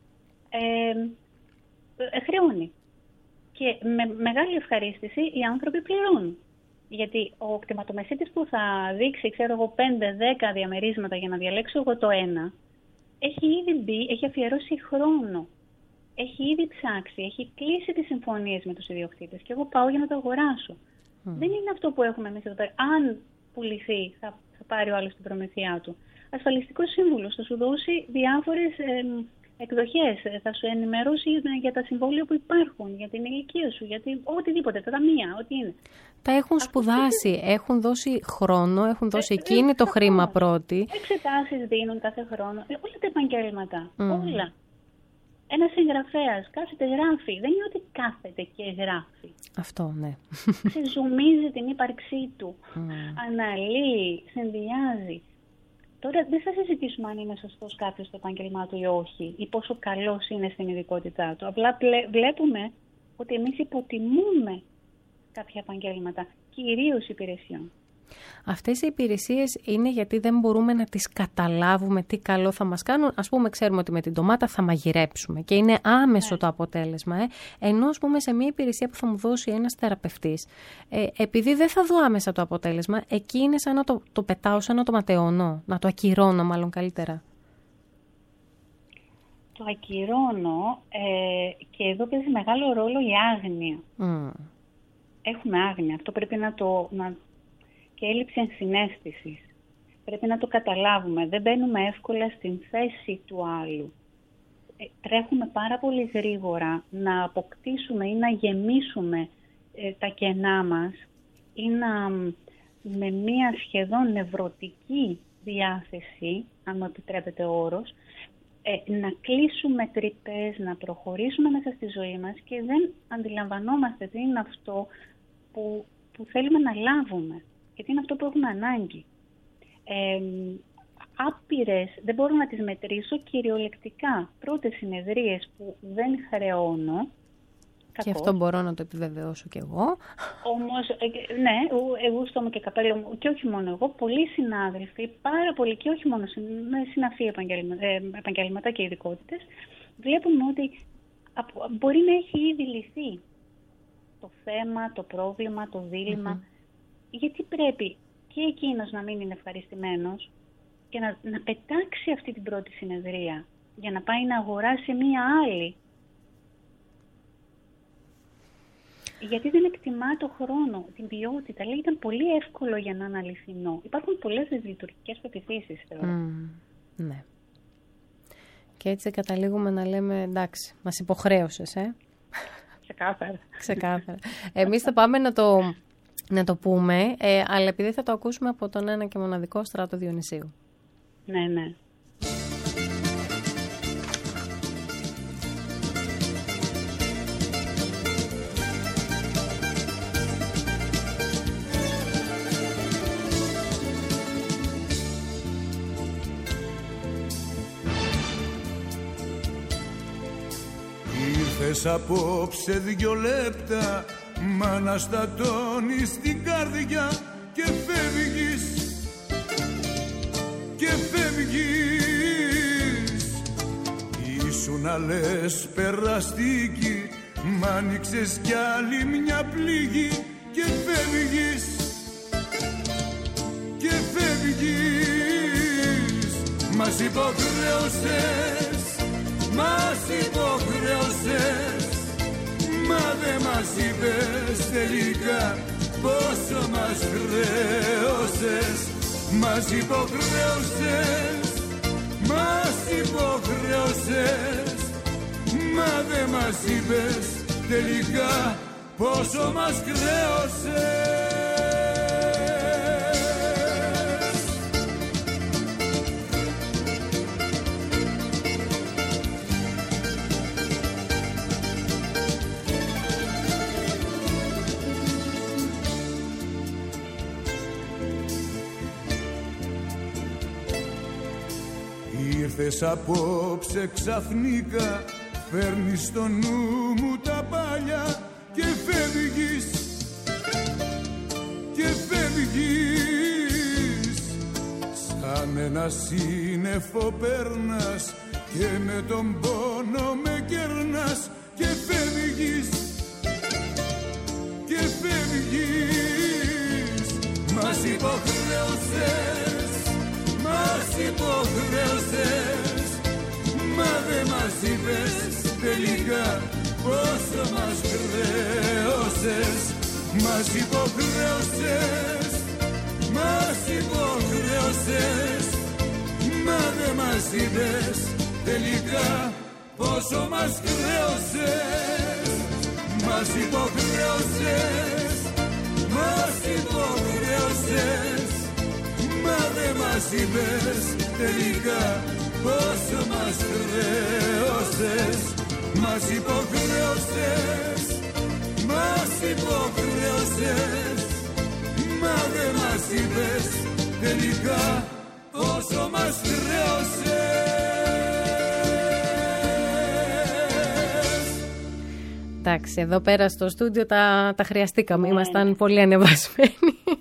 χρεώνει. Και με μεγάλη ευχαρίστηση οι άνθρωποι πληρώνουν. Γιατί ο κτηματομεσίτης που θα δείξει, 5-10 διαμερίσματα για να διαλέξω εγώ το ένα, έχει ήδη μπει, έχει αφιερώσει χρόνο. Έχει ήδη ψάξει, έχει κλείσει τις συμφωνίες με τους ιδιοκτήτες και εγώ πάω για να το αγοράσω. Δεν είναι αυτό που έχουμε εμείς εδώ πέρα. Αν πουληθεί, θα πάρει ο άλλος την προμηθειά του. Ασφαλιστικός σύμβουλος θα σου δώσει διάφορες εκδοχές, θα σου ενημερώσει για τα συμβόλαια που υπάρχουν, για την ηλικία σου, γιατί οτιδήποτε, τα ταμεία, ό,τι είναι. Τα έχουν σπουδάσει, έχουν δώσει χρόνο, έχουν δώσει εκείνη το χρήμα πρώτη. Εξετάσεις δίνουν κάθε χρόνο, όλα τα επαγγέλματα, όλα. Ένας συγγραφέας κάθεται, γράφει. Δεν είναι ότι κάθεται και γράφει. Αυτό, ναι. Ξεζουμίζει την ύπαρξή του. Αναλύει, συνδυάζει. Τώρα δεν θα συζητήσουμε αν είναι σωστός κάποιος στο επάγγελμά του ή όχι, ή πόσο καλός είναι στην ειδικότητά του. Απλά βλέπουμε ότι εμείς υποτιμούμε κάποια επαγγέλματα, κυρίως υπηρεσιών. Αυτές οι υπηρεσίες είναι γιατί δεν μπορούμε να τις καταλάβουμε τι καλό θα μας κάνουν. Ας πούμε, ξέρουμε ότι με την ντομάτα θα μαγειρέψουμε και είναι άμεσο το αποτέλεσμα. Ενώ, ας πούμε, σε μια υπηρεσία που θα μου δώσει ένας θεραπευτής, επειδή δεν θα δω άμεσα το αποτέλεσμα, εκεί είναι σαν να το πετάω, σαν να το ματαιώνω, να το ακυρώνω μάλλον καλύτερα. Το ακυρώνω και εδώ παίζει μεγάλο ρόλο η άγνοια. Έχουμε άγνοια. Αυτό πρέπει και έλλειψη ενσυναίσθησης. Πρέπει να το καταλάβουμε. Δεν μπαίνουμε εύκολα στην θέση του άλλου. Τρέχουμε πάρα πολύ γρήγορα να αποκτήσουμε ή να γεμίσουμε τα κενά μας ή με μία σχεδόν νευρωτική διάθεση, αν μου επιτρέπετε ο όρος, να κλείσουμε τρυπές, να προχωρήσουμε μέσα στη ζωή μας και δεν αντιλαμβανόμαστε τι είναι αυτό που θέλουμε να λάβουμε. Γιατί είναι αυτό που έχουμε ανάγκη. Άπειρες, δεν μπορώ να τις μετρήσω, κυριολεκτικά πρώτες συνεδρίες που δεν χρεώνω. Και αυτό μπορώ να το επιβεβαιώσω κι εγώ. Όμως, ναι, εγώ στόμαι και καπέλο μου, και όχι μόνο εγώ, πολλοί συνάδελφοι, πάρα πολλοί και όχι μόνο με συναφή επαγγέλματα και ειδικότητες, βλέπουμε ότι μπορεί να έχει ήδη λυθεί το θέμα, το πρόβλημα, το δίλημμα. Γιατί πρέπει και εκείνος να μην είναι ευχαριστημένος και να πετάξει αυτή την πρώτη συνεδρία για να πάει να αγοράσει μία άλλη. Γιατί δεν εκτιμά το χρόνο, την ποιότητα. Λέει ήταν πολύ εύκολο για να είναι αληθινό. Υπάρχουν πολλές δυσλειτουργικές πεποιθήσεις τώρα. Ναι. Και έτσι καταλήγουμε να λέμε εντάξει, μας υποχρέωσες, Ξεκάθαρα. Εμείς θα πάμε να το πούμε, αλλά επειδή θα το ακούσουμε από τον ένα και μοναδικό Στράτο Διονυσίου. Ναι. Ήρθες απόψε 2 λεπτά, μ' αναστατώνεις την καρδιά και φεύγεις, Ήσου να λες περαστική, μ' άνοιξες κι άλλη μια πληγή και φεύγεις, Μας υποχρέωσες, μα δεν μας είπες τελικά πόσο μας χρέωσες. Μας υποχρέωσες, μα δεν μας είπες τελικά πόσο μας χρέωσες. Ήρθες απόψε ξαφνικά, φέρνεις στο νου μου τα παλιά και φεύγεις, και φεύγεις. Σαν ένα σύννεφο περνάς και με τον πόνο με κερνάς και φεύγεις, και φεύγεις. Μας υποχρέωσες, μας υποχρέωσες, μα δεν μας είπες τελικά πόσο μας χρέωσες. Μας υποχρέωσες, μας υποχρέωσες, μα δεν μας είπες τελικά πόσο μας χρέωσες. Μας υποχρέωσες, μας υποχρέωσες, μα δεν μας είπες τελικά πόσο μας χρέωσες. Μας υποχρέωσες, μας υποχρέωσες, μα δεν μας είπες τελικά πόσο μας χρέωσες. Εντάξει, εδώ πέρα στο στούντιο τα χρειαστήκαμε, ήμασταν πολύ ανεβασμένοι.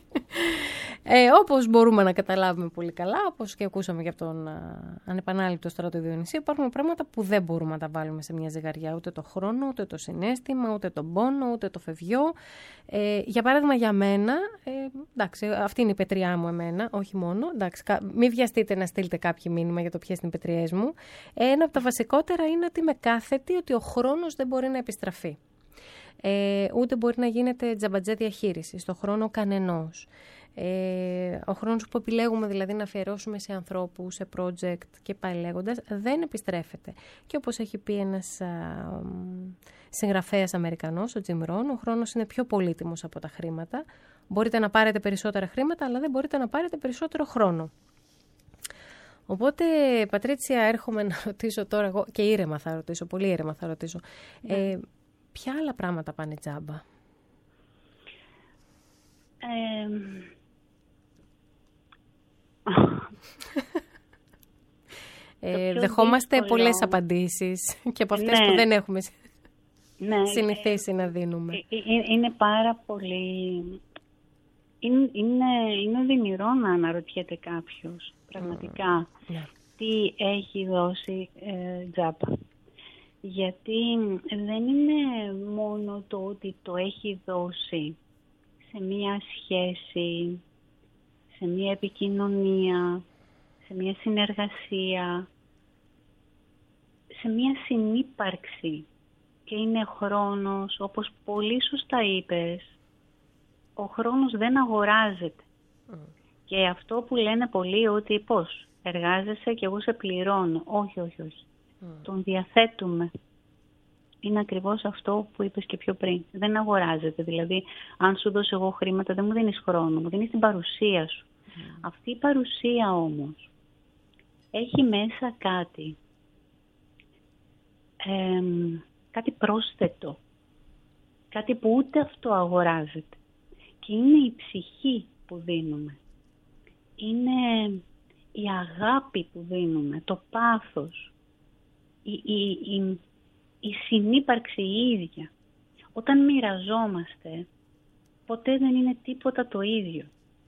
Όπως μπορούμε να καταλάβουμε πολύ καλά, όπως και ακούσαμε και από τον ανεπανάληπτο Στράτο Διονυσίου, υπάρχουν πράγματα που δεν μπορούμε να τα βάλουμε σε μια ζυγαριά. Ούτε το χρόνο, ούτε το συναίσθημα, ούτε τον πόνο, ούτε το φευγιό. Για παράδειγμα, για μένα, εντάξει, αυτή είναι η πετριά μου εμένα, όχι μόνο. Εντάξει, μην βιαστείτε να στείλετε κάποιο μήνυμα για το ποιες είναι οι πετριές μου. Ένα από τα βασικότερα είναι ότι είμαι κάθετη ότι ο χρόνος δεν μπορεί να επιστραφεί. Ούτε μπορεί να γίνεται τζαμπατζέ διαχείριση στο χρόνο κανενός. Ο χρόνος που επιλέγουμε δηλαδή να αφιερώσουμε σε ανθρώπους, σε project και πάει λέγοντας, δεν επιστρέφεται. Και όπως έχει πει ένας συγγραφέας Αμερικανός, ο Jim Rohn, ο χρόνος είναι πιο πολύτιμος από τα χρήματα. Μπορείτε να πάρετε περισσότερα χρήματα, αλλά δεν μπορείτε να πάρετε περισσότερο χρόνο. Οπότε, Πατρίτσια, έρχομαι να ρωτήσω τώρα εγώ, και ήρεμα θα ρωτήσω, πολύ ήρεμα θα ρωτήσω, ποια άλλα πράγματα πάνε τζάμπα? Δεχόμαστε πολλές απαντήσεις και από αυτές που δεν έχουμε συνηθίσει να δίνουμε. Είναι πάρα πολύ... Είναι δημιουργό να αναρωτιέται κάποιος πραγματικά τι έχει δώσει τζάμπα. Γιατί δεν είναι μόνο το ότι το έχει δώσει σε μία σχέση, σε μία επικοινωνία, σε μία συνεργασία, σε μία συνύπαρξη. Και είναι χρόνος, όπως πολύ σωστά είπες, ο χρόνος δεν αγοράζεται. Και αυτό που λένε πολλοί ότι πώς, εργάζεσαι και εγώ σε πληρώνω. Όχι, όχι, όχι. Τον διαθέτουμε. Είναι ακριβώς αυτό που είπες και πιο πριν. Δεν αγοράζεται. Δηλαδή, αν σου δώσω εγώ χρήματα, δεν μου δίνεις χρόνο, μου δίνεις την παρουσία σου. Αυτή η παρουσία όμως έχει μέσα κάτι. Κάτι πρόσθετο. Κάτι που ούτε αυτό αγοράζεται. Και είναι η ψυχή που δίνουμε. Είναι η αγάπη που δίνουμε, το πάθος, η συνύπαρξη η ίδια. Όταν μοιραζόμαστε, ποτέ δεν είναι τίποτα το ίδιο.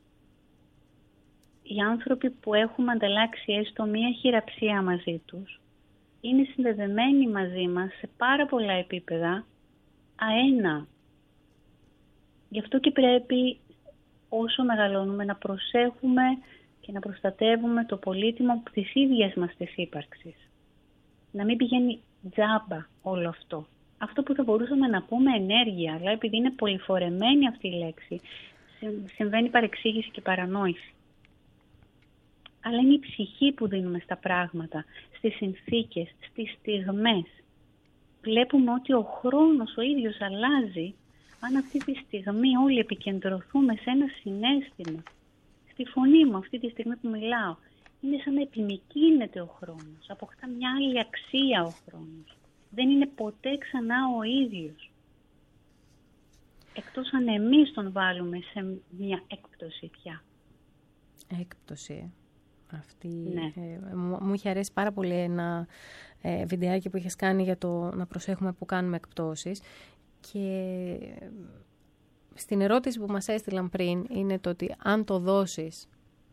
Οι άνθρωποι που έχουμε ανταλλάξει έστω μία χειραψία μαζί τους, είναι συνδεδεμένοι μαζί μας σε πάρα πολλά επίπεδα, αένα. Γι' αυτό και πρέπει όσο μεγαλώνουμε να προσέχουμε και να προστατεύουμε το πολύτιμο της ίδιας μας της ύπαρξης. Να μην πηγαίνει τζάμπα όλο αυτό. Αυτό που θα μπορούσαμε να πούμε ενέργεια, αλλά επειδή είναι πολυφορεμένη αυτή η λέξη, συμβαίνει παρεξήγηση και παρανόηση. Αλλά είναι η ψυχή που δίνουμε στα πράγματα, στις συνθήκες, στις στιγμές. Βλέπουμε ότι ο χρόνος ο ίδιος αλλάζει, αν αυτή τη στιγμή όλοι επικεντρωθούμε σε ένα συναίσθημα. Στη φωνή μου αυτή τη στιγμή που μιλάω, είναι σαν να επιμικρύνεται ο χρόνος, αποκτά μια άλλη αξία ο χρόνος. Δεν είναι ποτέ ξανά ο ίδιος. Εκτός αν εμείς τον βάλουμε σε μια έκπτωση πια. Έκπτωση. Αυτή, μου είχε αρέσει πάρα πολύ ένα βιντεάκι που είχες κάνει για το να προσέχουμε που κάνουμε εκπτώσεις. Και στην ερώτηση που μας έστειλαν πριν είναι το ότι αν το δώσεις,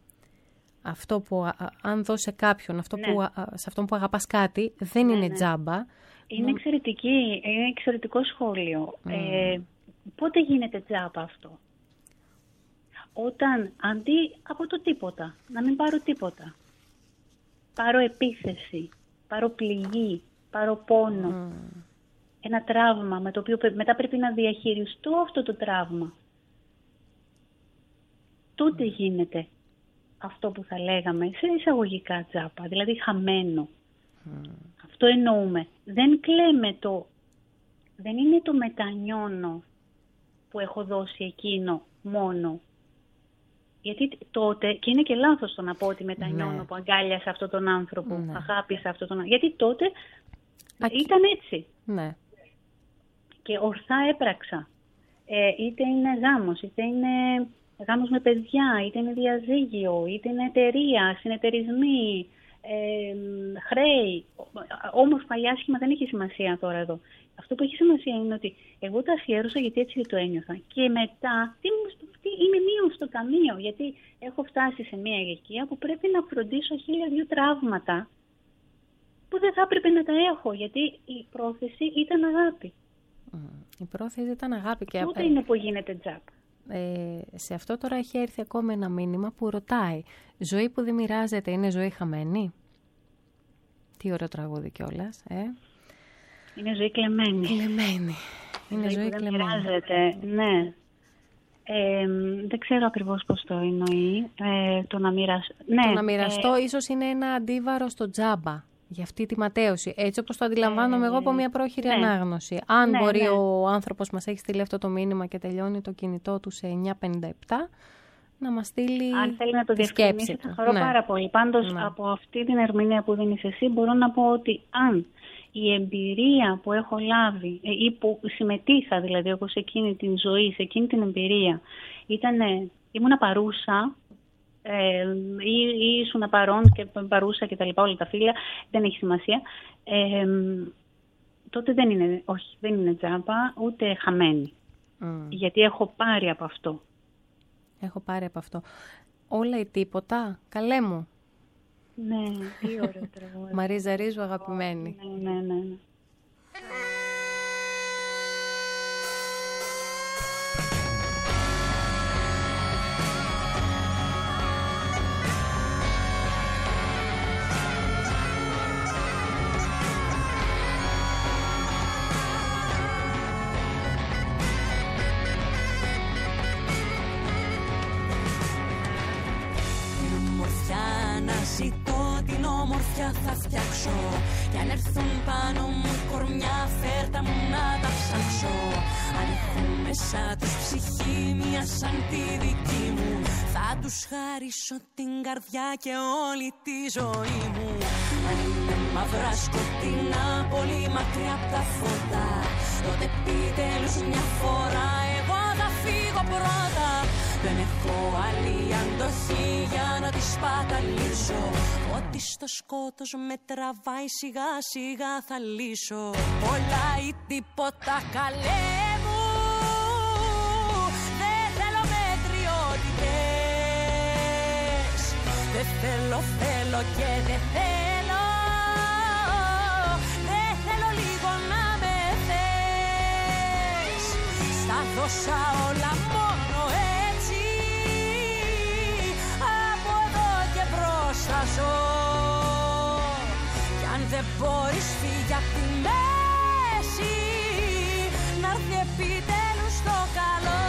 αν δώσεις σε κάποιον σε αυτόν που αγαπάς κάτι, δεν είναι τζάμπα. Είναι εξαιρετικό σχόλιο. Πότε γίνεται τζάμπα αυτό? Όταν αντί από το τίποτα, να μην πάρω τίποτα, πάρω επίθεση, πάρω πληγή, πάρω πόνο, ένα τραύμα με το οποίο μετά πρέπει να διαχειριστώ αυτό το τραύμα, τότε γίνεται αυτό που θα λέγαμε σε εισαγωγικά τζάπα, δηλαδή χαμένο. Αυτό εννοούμε. Δεν κλαίμε δεν είναι το μετανιώνω που έχω δώσει εκείνο μόνο. Γιατί τότε, και είναι και λάθος το να πω ότι μετανιώνω που αγκάλιασα αυτόν τον άνθρωπο, αγάπησα αυτόν τον άνθρωπο. Γιατί τότε ήταν έτσι. Ναι. Και ορθά έπραξα. Είτε είναι γάμος, είτε είναι γάμος με παιδιά, είτε είναι διαζύγιο, είτε είναι εταιρεία, συνεταιρισμοί, χρέη. Όμορφα ή άσχημα δεν έχει σημασία τώρα εδώ. Αυτό που έχει σημασία είναι ότι εγώ τα αφιέρωσα γιατί έτσι το ένιωθα. Και μετά είμαι μείον στο ταμείο, γιατί έχω φτάσει σε μια ηλικία που πρέπει να φροντίσω 1002 τραύματα που δεν θα έπρεπε να τα έχω, γιατί η πρόθεση ήταν αγάπη. Η πρόθεση ήταν αγάπη. Και τότε είναι που γίνεται τζάπ. Σε αυτό τώρα έχει έρθει ακόμα ένα μήνυμα που ρωτάει, ζωή που δεν μοιράζεται είναι ζωή χαμένη? Τι ωραίο τραγούδι κιόλας, Είναι ζωή κλεμμένη. Είναι ζωή που δεν μοιράζεται, ναι. Δεν ξέρω ακριβώς πώς το εννοεί. Το να μοιραστώ. Ναι, το να μοιραστώ ίσως είναι ένα αντίβαρο στο τζάμπα. Για αυτή τη ματέωση. Έτσι όπως το αντιλαμβάνομαι εγώ από μια πρόχειρη ανάγνωση. Αν μπορεί ο άνθρωπος μας έχει στείλει αυτό το μήνυμα και τελειώνει το κινητό του σε 9:57, να μας στείλει. Αν θέλει να το διευκρινίσει, θα χαρώ πάρα πολύ. Πάντως από αυτή την ερμηνεία που δίνεις εσύ, μπορώ να πω ότι αν η εμπειρία που έχω λάβει ή που συμμετείχα δηλαδή εγώ σε εκείνη την ζωή, σε εκείνη την εμπειρία, ήμουνα παρούσα, ή ήσουν παρόν και παρούσα και τα λοιπά, όλα τα φίλια, δεν έχει σημασία, τότε δεν είναι τζάμπα ούτε χαμένη. Γιατί έχω πάρει από αυτό. Όλα ή τίποτα, καλέ μου. Ναι, τι ωραίο τραγούδι. Μαρίζα Ρίζου, αγαπημένη. Ναι. Θα φτιάξω κι αν έρθουν πάνω μου κορμιά, φέρτα μου να τα ψάξω. Αν έχουν μέσα τους ψυχή μια σαν τη δική μου, θα τους χαρίσω την καρδιά και όλη τη ζωή μου. Αν είναι μαύρα σκοτεινά, πολύ μακριά απ' τα φώτα, τότε επιτέλους μια φορά εγώ θα φύγω πρώτα. Δεν έχω άλλη αντοχή για να τη σπαταλήσω. Ότι στο σκότος με τραβάει, σιγά σιγά θα λύσω. Πολλά ή τίποτα, καλέ μου. Δεν θέλω μετριότητες. Δεν θέλω και δεν θέλω. Δεν θέλω λίγο να με θες. Στα δώσα όλα μόνο έτσι. Από εδώ και μπρος θα ζω. Κι αν δεν μπορείς φύγει απ' τη μέση, να'ρθει επιτέλους το καλό.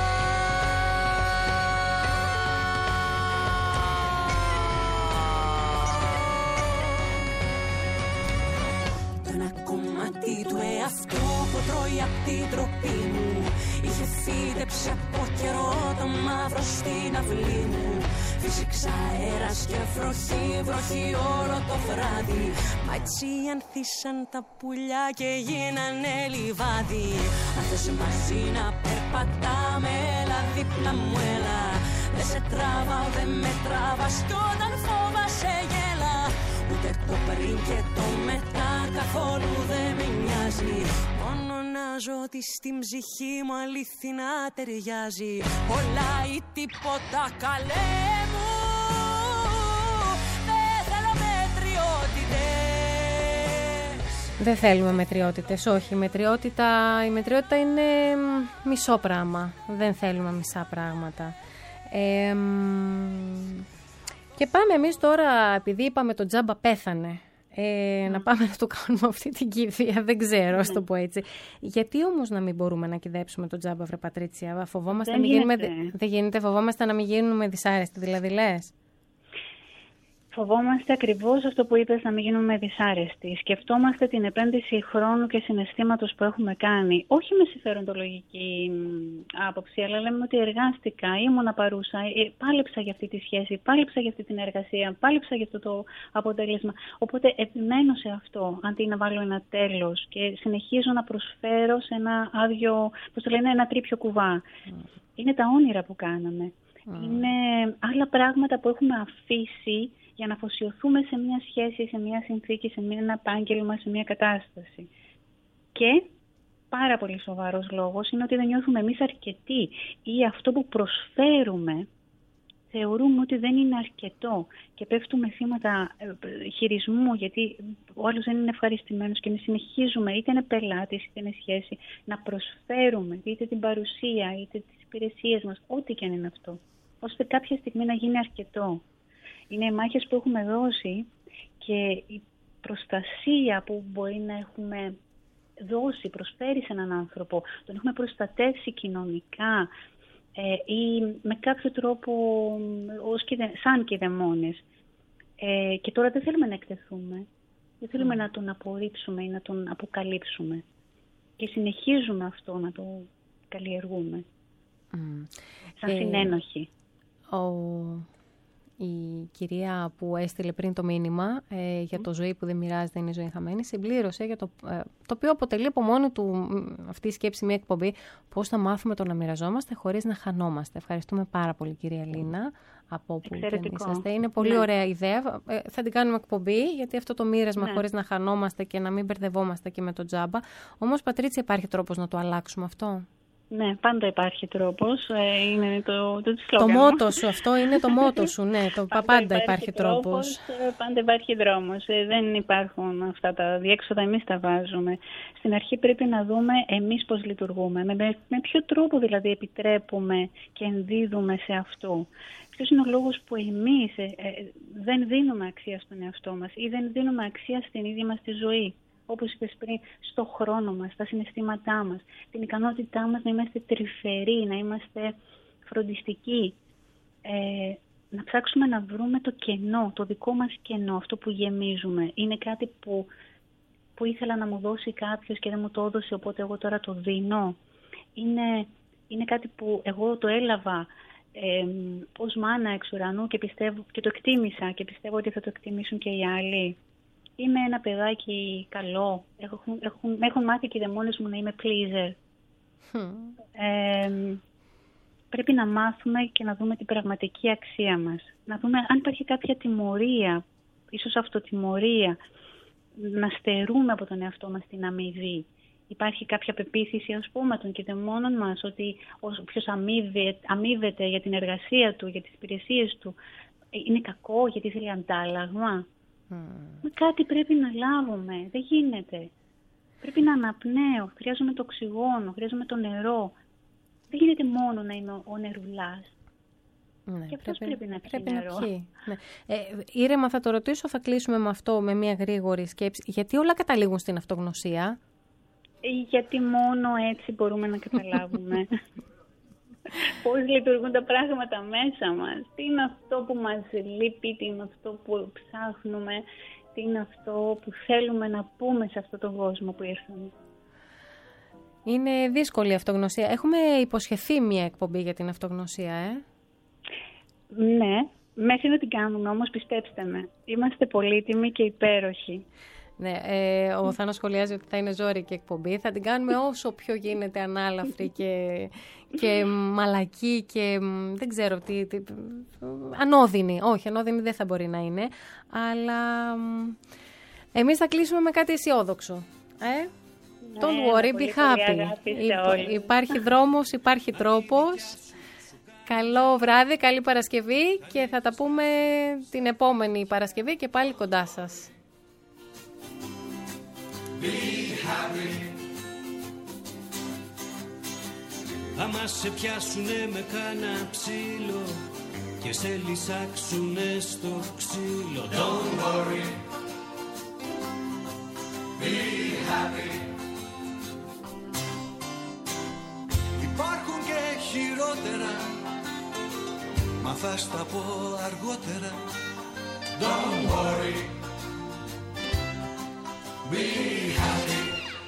Το ένα κομμάτι του εαυτού που τρώει απ' την τροπή μου είχε φύτεψε από καιρό το μαύρο στην αυλή μου. Φύσηξα αέρας και βροχή όλο το βράδυ. Μα έτσι ανθίσαν τα πουλιά και γίνανε λιβάδι. Αν θες μαζί να περπατάμε, έλα δίπλα μου έλα. Δεν σε τράβα, δεν με τράβας κι όταν φόβασαι γέλα. Ούτε το πριν και το μετά καθόλου δεν με νοιάζει. Μόνο να ζω ότι στην ψυχή μου αληθινά ταιριάζει. Όλα ή τίποτα καλέ μου. Δεν θέλω μετριότητες. Δεν θέλουμε μετριότητες, όχι. Η μετριότητα είναι μισό πράγμα. Δεν θέλουμε μισά πράγματα. Και πάμε εμείς τώρα, επειδή είπαμε το τζάμπα πέθανε, να πάμε να το κάνουμε αυτή την κηδεία, δεν ξέρω, ας το πω έτσι. Γιατί όμως να μην μπορούμε να κηδέψουμε το τζάμπα, βρε Πατρίτσια? Φοβόμαστε δεν γίνεται, φοβόμαστε να μην γίνουμε δυσάρεστοι, δηλαδή λες? Φοβόμαστε ακριβώς αυτό που είπες, να μην γίνουμε δυσάρεστοι. Σκεφτόμαστε την επένδυση χρόνου και συναισθήματος που έχουμε κάνει. Όχι με συμφεροντολογική άποψη, αλλά λέμε ότι εργάστηκα, ήμουνα παρούσα, πάλεψα για αυτή τη σχέση, πάλεψα για αυτή την εργασία, πάλεψα για αυτό το αποτέλεσμα. Οπότε επιμένω σε αυτό, αντί να βάλω ένα τέλος, και συνεχίζω να προσφέρω σε ένα άδειο, πώς το λένε, ένα τρίπιο κουβά. Είναι τα όνειρα που κάναμε. Είναι άλλα πράγματα που έχουμε αφήσει για να αφοσιωθούμε σε μια σχέση, σε μια συνθήκη, σε ένα επάγγελμα, σε μια κατάσταση. Και πάρα πολύ σοβαρός λόγος είναι ότι δεν νιώθουμε εμείς αρκετοί, ή αυτό που προσφέρουμε θεωρούμε ότι δεν είναι αρκετό και πέφτουμε θύματα χειρισμού, γιατί ο άλλος δεν είναι ευχαριστημένος και εμείς συνεχίζουμε, είτε είναι πελάτης είτε είναι σχέση, να προσφέρουμε είτε την παρουσία είτε τις υπηρεσίες μας, ό,τι και αν είναι αυτό, ώστε κάποια στιγμή να γίνει αρκετό. Είναι οι μάχες που έχουμε δώσει και η προστασία που μπορεί να έχουμε δώσει, προσφέρει σε έναν άνθρωπο, τον έχουμε προστατεύσει κοινωνικά ή με κάποιο τρόπο σαν κηδεμόνες. Και τώρα δεν θέλουμε να εκτεθούμε, δεν θέλουμε να τον απορρίψουμε ή να τον αποκαλύψουμε. Και συνεχίζουμε αυτό να το καλλιεργούμε σαν συνένοχοι. Η κυρία που έστειλε πριν το μήνυμα για το ζωή που δεν μοιράζεται είναι η ζωή χαμένη, συμπλήρωσε για το οποίο αποτελεί από μόνη του αυτή η σκέψη μια εκπομπή, πώς θα μάθουμε το να μοιραζόμαστε χωρίς να χανόμαστε. Ευχαριστούμε πάρα πολύ, κυρία Λίνα, από όπου και αν είσαστε. Είναι πολύ ωραία ιδέα. Θα την κάνουμε εκπομπή, γιατί αυτό το μοίρασμα χωρίς να χανόμαστε και να μην μπερδευόμαστε και με το τζάμπα. Όμως, Πατρίτσια, υπάρχει τρόπος να το αλλάξουμε αυτό? Ναι, πάντα υπάρχει τρόπος. Είναι το μότο σου, αυτό είναι το μότο σου. Ναι, πάντα υπάρχει τρόπος. Πάντα υπάρχει δρόμος. Δεν υπάρχουν αυτά τα διέξοδα, εμείς τα βάζουμε. Στην αρχή πρέπει να δούμε εμείς πώς λειτουργούμε. Με ποιο τρόπο δηλαδή επιτρέπουμε και ενδίδουμε σε αυτό. Ποιος είναι ο λόγος που εμείς δεν δίνουμε αξία στον εαυτό μας ή δεν δίνουμε αξία στην ίδια μας τη ζωή. Όπως είπες πριν, στο χρόνο μας, στα συναισθήματά μας, την ικανότητά μας να είμαστε τρυφεροί, να είμαστε φροντιστικοί. Να ψάξουμε να βρούμε το κενό, το δικό μας κενό, αυτό που γεμίζουμε. Είναι κάτι που ήθελα να μου δώσει κάποιος και δεν μου το έδωσε, οπότε εγώ τώρα το δίνω. Είναι κάτι που εγώ το έλαβα ως μάνα εξ ουρανού και το εκτίμησα και πιστεύω ότι θα το εκτιμήσουν και οι άλλοι. Είμαι ένα παιδάκι καλό. Έχουν μάθει και οι δαιμόνες μου να είμαι pleaser. Πρέπει να μάθουμε και να δούμε την πραγματική αξία μας. Να δούμε αν υπάρχει κάποια τιμωρία, ίσως αυτοτιμωρία, να στερούμε από τον εαυτό μας την αμοιβή. Υπάρχει κάποια πεποίθηση, ας πούμε, των κηδεμόνων μας, ότι όποιος αμείβεται για την εργασία του, για τις υπηρεσίες του, είναι κακό γιατί θέλει αντάλλαγμα. Κάτι πρέπει να λάβουμε. Δεν γίνεται. Πρέπει να αναπνέω. Χρειάζομαι το οξυγόνο. Χρειάζομαι το νερό. Δεν γίνεται μόνο να είμαι ο νερουλάς. Ναι, και αυτός πρέπει να πιει νερό. Ναι. Ήρεμα θα το ρωτήσω, θα κλείσουμε με αυτό, με μια γρήγορη σκέψη. Γιατί όλα καταλήγουν στην αυτογνωσία? Γιατί μόνο έτσι μπορούμε να καταλάβουμε πώς λειτουργούν τα πράγματα μέσα μας. Τι είναι αυτό που μας λείπει, τι είναι αυτό που ψάχνουμε, τι είναι αυτό που θέλουμε να πούμε σε αυτόν τον κόσμο που ήρθαμε. Είναι δύσκολη η αυτογνωσία. Έχουμε υποσχεθεί μια εκπομπή για την αυτογνωσία, Ναι, μέχρι να την κάνουμε όμως, πιστέψτε με. Είμαστε πολύτιμοι και υπέροχοι. Ναι, ο Θάνος σχολιάζει ότι θα είναι ζώρικη εκπομπή. Θα την κάνουμε όσο πιο γίνεται ανάλαφρη και μαλακή και δεν ξέρω τι, ανώδυνη. Όχι, ανώδυνη δεν θα μπορεί να είναι. Αλλά εμείς θα κλείσουμε με κάτι αισιόδοξο. Don't worry, be happy. Υπάρχει δρόμος, υπάρχει τρόπος. Καλό βράδυ, καλή Παρασκευή και θα τα πούμε την επόμενη Παρασκευή και πάλι κοντά σας. Be happy. Άμα σε πιάσουνε με κάνα ψήλο και σε λυσάξουνε στο ξύλο, don't worry, be happy. Υπάρχουν και χειρότερα, μα θα στα πω αργότερα, don't worry, be happy.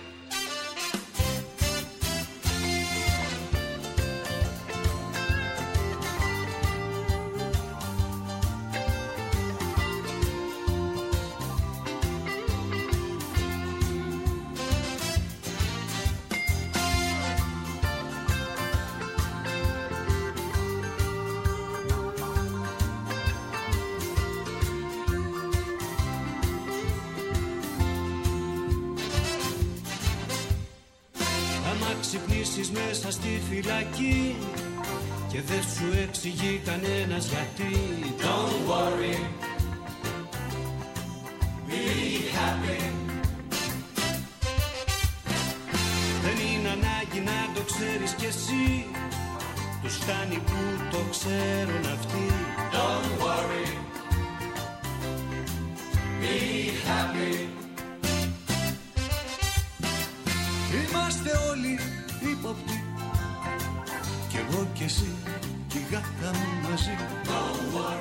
Ξυπνήσεις μέσα στη φυλακή και δεν σου εξηγεί κανένας γιατί, don't worry, be happy. Δεν είναι ανάγκη να το ξέρεις κι εσύ, τους φτάνει που το ξέρουν αυτοί, don't worry, be happy. Είμαστε όλοι ύποπτοι κι εγώ κι εσύ κι η γάτα μου μαζί, don't worry.